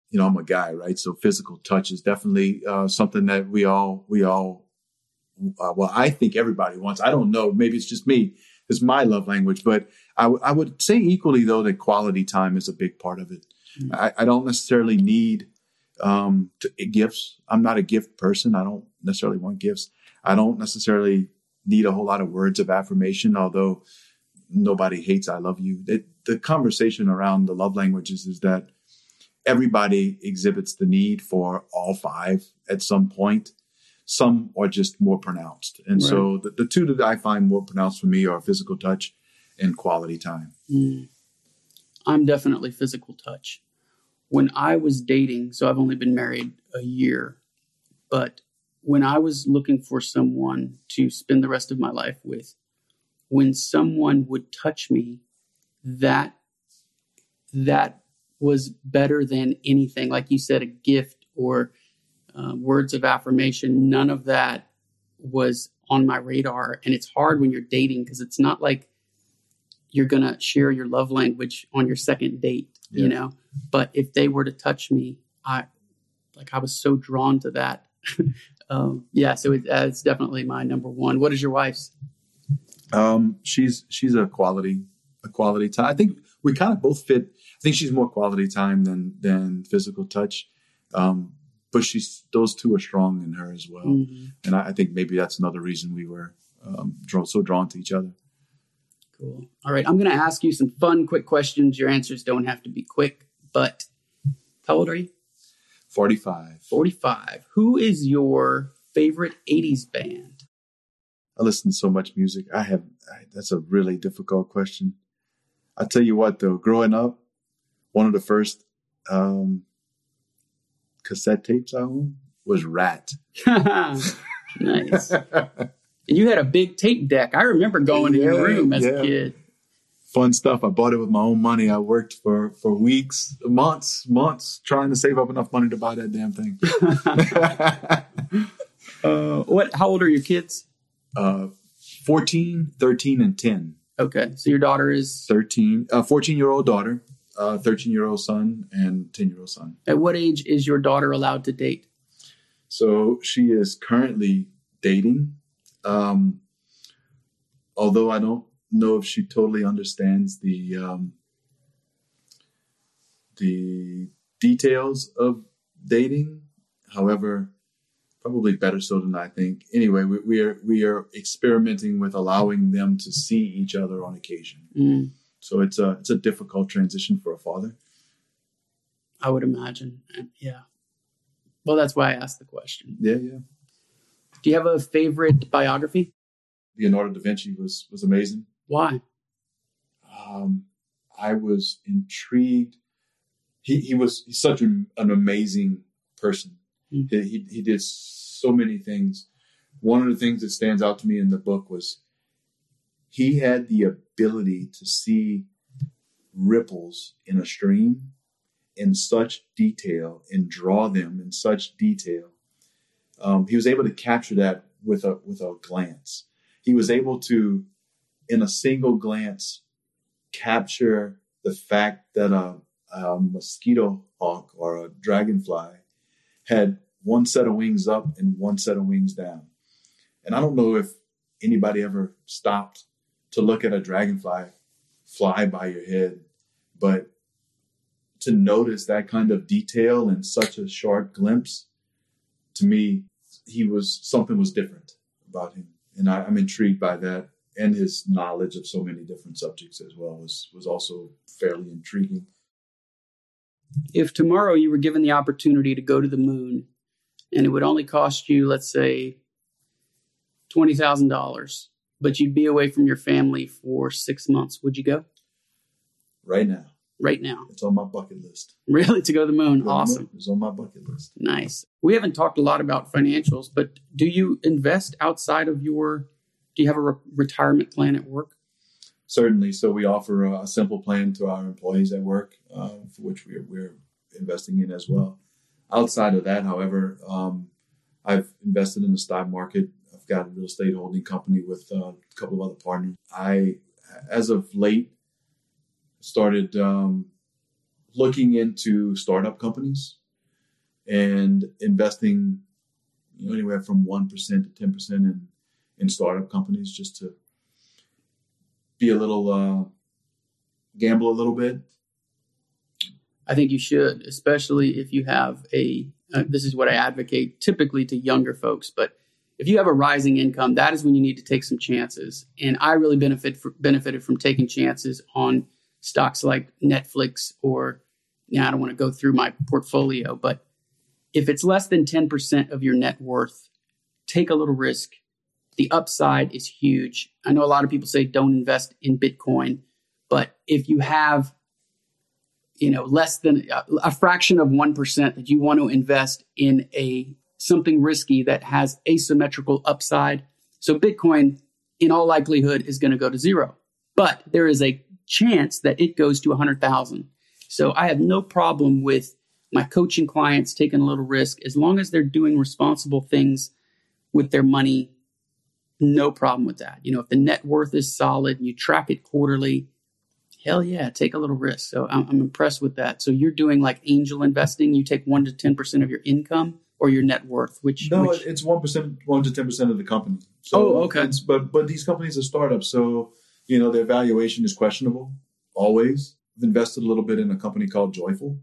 you know, I'm a guy, right? So physical touch is definitely uh, something that we all, we all, uh, well, I think everybody wants. I don't know. Maybe it's just me. It's my love language. But I, w- I would say equally, though, that quality time is a big part of it. Mm-hmm. I, I don't necessarily need um, to, gifts. I'm not a gift person. I don't necessarily want gifts. I don't necessarily need a whole lot of words of affirmation, although nobody hates I love you. It, the conversation around the love languages is that everybody exhibits the need for all five at some point. Some are just more pronounced. And right. so the, the two that I find more pronounced for me are physical touch and quality time. Mm. I'm definitely physical touch. When I was dating, so I've only been married a year, but when I was looking for someone to spend the rest of my life with, when someone would touch me, that that was better than anything. Like you said, a gift or uh, words of affirmation. None of that was on my radar. And it's hard when you're dating because it's not like you're going to share your love language on your second date, yeah. you know. But if they were to touch me, I like I was so drawn to that. um, yeah, so it, uh, it's definitely my number one. What is your wife's? Um, she's she's a quality a quality time. I think we kind of both fit. I think she's more quality time than than physical touch. Um, but she's those two are strong in her as well. Mm-hmm. And I, I think maybe that's another reason we were um, drawn, so drawn to each other. Cool. All right, I'm going to ask you some fun, quick questions. Your answers don't have to be quick, but how old are you? forty-five. forty-five. Who is your favorite eighties band? I listen to so much music. I have, I, that's a really difficult question. I tell you what, though, growing up, one of the first um, cassette tapes I owned was Rat. Nice. And you had a big tape deck. I remember going yeah, in your room as yeah. a kid. Fun stuff. I bought it with my own money. I worked for, for weeks, months, months trying to save up enough money to buy that damn thing. uh, what? How old are your kids? Uh, fourteen, thirteen, and ten. Okay. So your daughter is? thirteen, uh, fourteen-year-old daughter, uh, thirteen-year-old son, and ten-year-old son. At what age is your daughter allowed to date? So she is currently dating. Um, although I don't know if she totally understands the um, the details of dating. However, probably better so than I think. Anyway, we, we are we are experimenting with allowing them to see each other on occasion. Mm. So it's a it's a difficult transition for a father. I would imagine. Yeah. Well, that's why I asked the question. Yeah, yeah. Do you have a favorite biography? Leonardo da Vinci was was amazing. Why? Um, I was intrigued. He he was he's such an, an amazing person. Mm. He, he he did so many things. One of the things that stands out to me in the book was he had the ability to see ripples in a stream in such detail and draw them in such detail. Um, he was able to capture that with a with a glance. He was able to, in a single glance, capture the fact that a, a mosquito hawk or a dragonfly had one set of wings up and one set of wings down. And I don't know if anybody ever stopped to look at a dragonfly fly by your head, but to notice that kind of detail in such a short glimpse, to me, he was something was different about him. And I, I'm intrigued by that. And his knowledge of so many different subjects as well was, was also fairly intriguing. If tomorrow you were given the opportunity to go to the moon and it would only cost you, let's say, twenty thousand dollars, but you'd be away from your family for six months, would you go? Right now. Right now. It's on my bucket list. Really? To go to the moon? Go awesome. It's on my bucket list. Nice. We haven't talked a lot about financials, but do you invest outside of your, do you have a re- retirement plan at work? Certainly. So we offer a, a simple plan to our employees at work, uh, for which we're, we're investing in as well. Outside of that, however, um, I've invested in the stock market. I've got a real estate holding company with uh, a couple of other partners. I, as of late, started um, looking into startup companies and investing, you know, anywhere from one percent to ten percent in, in startup companies, just to be a little, uh, gamble a little bit. I think you should, especially if you have a, uh, this is what I advocate typically to younger folks, but if you have a rising income, that is when you need to take some chances. And I really benefit for, benefited from taking chances on stocks like Netflix or, now I don't want to go through my portfolio, but if it's less than ten percent of your net worth, take a little risk. The upside is huge. I know a lot of people say don't invest in Bitcoin, but if you have, you know, less than a, a fraction of one percent that you want to invest in a something risky that has asymmetrical upside. So Bitcoin, in all likelihood, is going to go to zero, but there is a chance that it goes to one hundred thousand. So I have no problem with my coaching clients taking a little risk as long as they're doing responsible things with their money. No problem with that. You know, if the net worth is solid and you track it quarterly, hell yeah, take a little risk. So I'm, I'm impressed with that. So you're doing like angel investing. You take one to ten percent of your income or your net worth, which no, which... it's one percent, one to ten percent of the company. So oh, okay. It's, but but these companies are startups, so you know their valuation is questionable. Always. I've invested a little bit in a company called Joyful,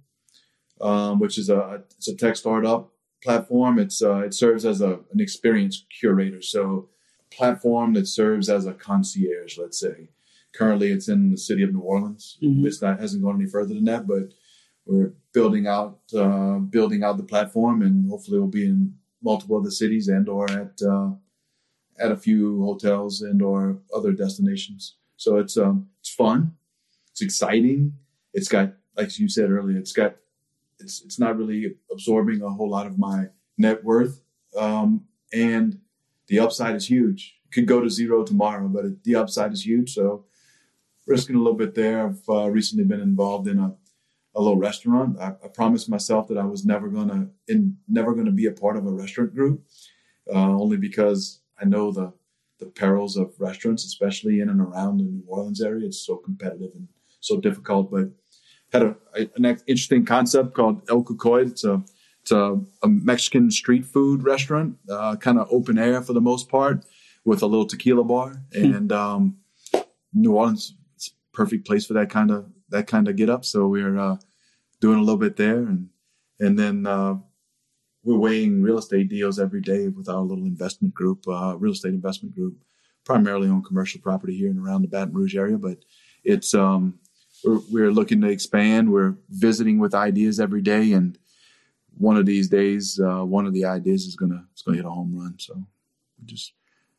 um, which is a it's a tech startup platform. It's uh, it serves as a an experience curator, so a platform that serves as a concierge. Let's say currently it's in the city of New Orleans. Mm-hmm. It's not hasn't gone any further than that, but we're building out uh, building out the platform, and hopefully we'll be in multiple other cities and or at uh, at a few hotels and or other destinations. So it's um it's fun. It's exciting. It's got, like you said earlier, it's got, it's it's not really absorbing a whole lot of my net worth. Um, and the upside is huge. It could go to zero tomorrow, but it, the upside is huge. So risking a little bit there. I've uh, recently been involved in a, a little restaurant. I, I promised myself that I was never gonna in never gonna be a part of a restaurant group, uh, only because I know the the perils of restaurants, especially in and around the New Orleans area. It's so competitive and so difficult, but had a, a, an interesting concept called El Cucoy. It's a it's a, a Mexican street food restaurant, uh, kind of open air for the most part, with a little tequila bar. And um, New Orleans is a perfect place for that kind of that kind of get up. So we're uh, doing a little bit there, and and then uh, we're weighing real estate deals every day with our little investment group, uh, real estate investment group, primarily on commercial property here and around the Baton Rouge area, but it's um, We're, we're looking to expand. We're visiting with ideas every day, and one of these days, uh, one of the ideas is gonna is gonna hit a home run. So we just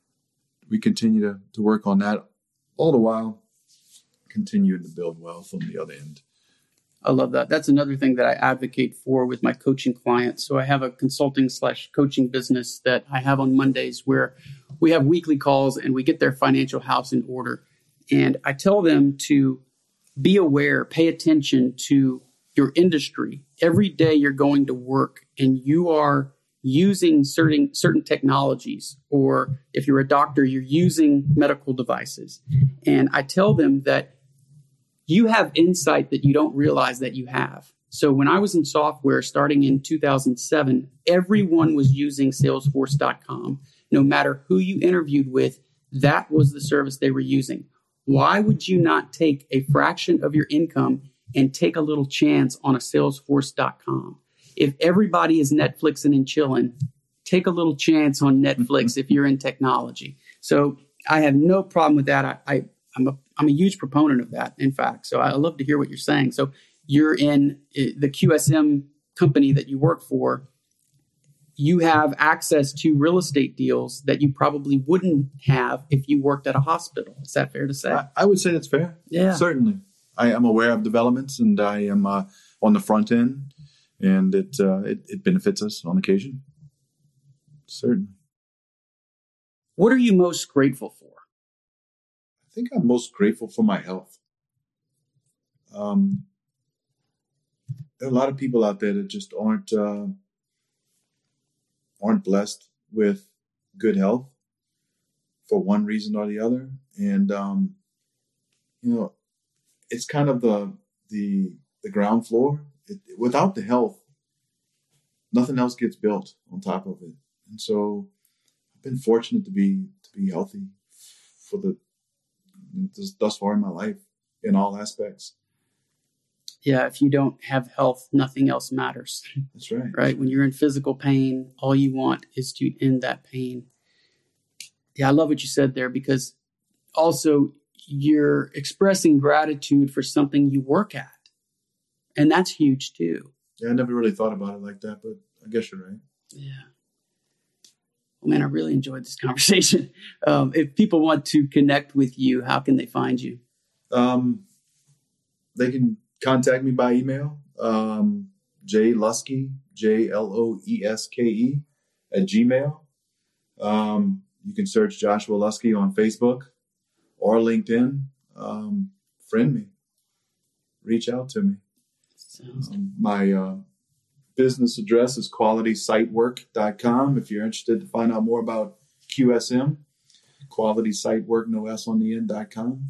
we continue to to work on that, all the while continuing to build wealth on the other end. I love that. That's another thing that I advocate for with my coaching clients. So I have a consulting slash coaching business that I have on Mondays where we have weekly calls and we get their financial house in order. And I tell them to be aware, pay attention to your industry. Every day you're going to work and you are using certain certain technologies, or if you're a doctor, you're using medical devices. And I tell them that you have insight that you don't realize that you have. So when I was in software starting in two thousand seven, everyone was using Salesforce dot com. No matter who you interviewed with, that was the service they were using. Why would you not take a fraction of your income and take a little chance on a Salesforce dot com? If everybody is Netflixing and chilling, take a little chance on Netflix if you're in technology. So I have no problem with that. I, I, I'm a I'm a huge proponent of that, in fact. So I love to hear what you're saying. So you're in the Q S M company that you work for. You have access to real estate deals that you probably wouldn't have if you worked at a hospital. Is that fair to say? I, I would say that's fair. Yeah. Certainly. I am aware of developments, and I am uh, on the front end, and it, uh, it it benefits us on occasion. Certainly. What are you most grateful for? I think I'm most grateful for my health. Um, there are a lot of people out there that just aren't uh, aren't blessed with good health for one reason or the other, and um, you know, it's kind of the the the ground floor. It, without the health, nothing else gets built on top of it. And so I've been fortunate to be to be healthy for the thus far in my life in all aspects. Yeah, if you don't have health, nothing else matters. That's right. Right? When you're in physical pain, all you want is to end that pain. Yeah, I love what you said there, because also you're expressing gratitude for something you work at. And that's huge too. Yeah, I never really thought about it like that, but I guess you're right. Yeah. Well, man, I really enjoyed this conversation. Um, if people want to connect with you, how can they find you? Um, they can contact me by email, um, J Lusky, J L O E S K E, at Gmail. Um, you can search Joshua Lusky on Facebook or LinkedIn. Um, friend me. Reach out to me. Um, my uh, business address is quality site work dot com. If you're interested to find out more about Q S M, quality site work, no S on the end, dot com.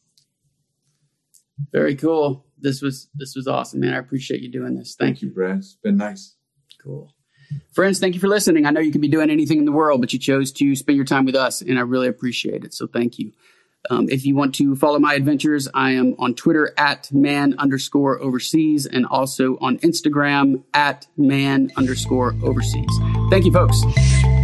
Very cool. This was this was awesome, man. I appreciate you doing this. Thank, Thank you, Brad. It's been nice. Cool. Friends, thank you for listening. I know you could be doing anything in the world, but you chose to spend your time with us, and I really appreciate it. So thank you. Um, if you want to follow my adventures, I am on Twitter at man underscore overseas, and also on Instagram at man underscore overseas. Thank you, folks.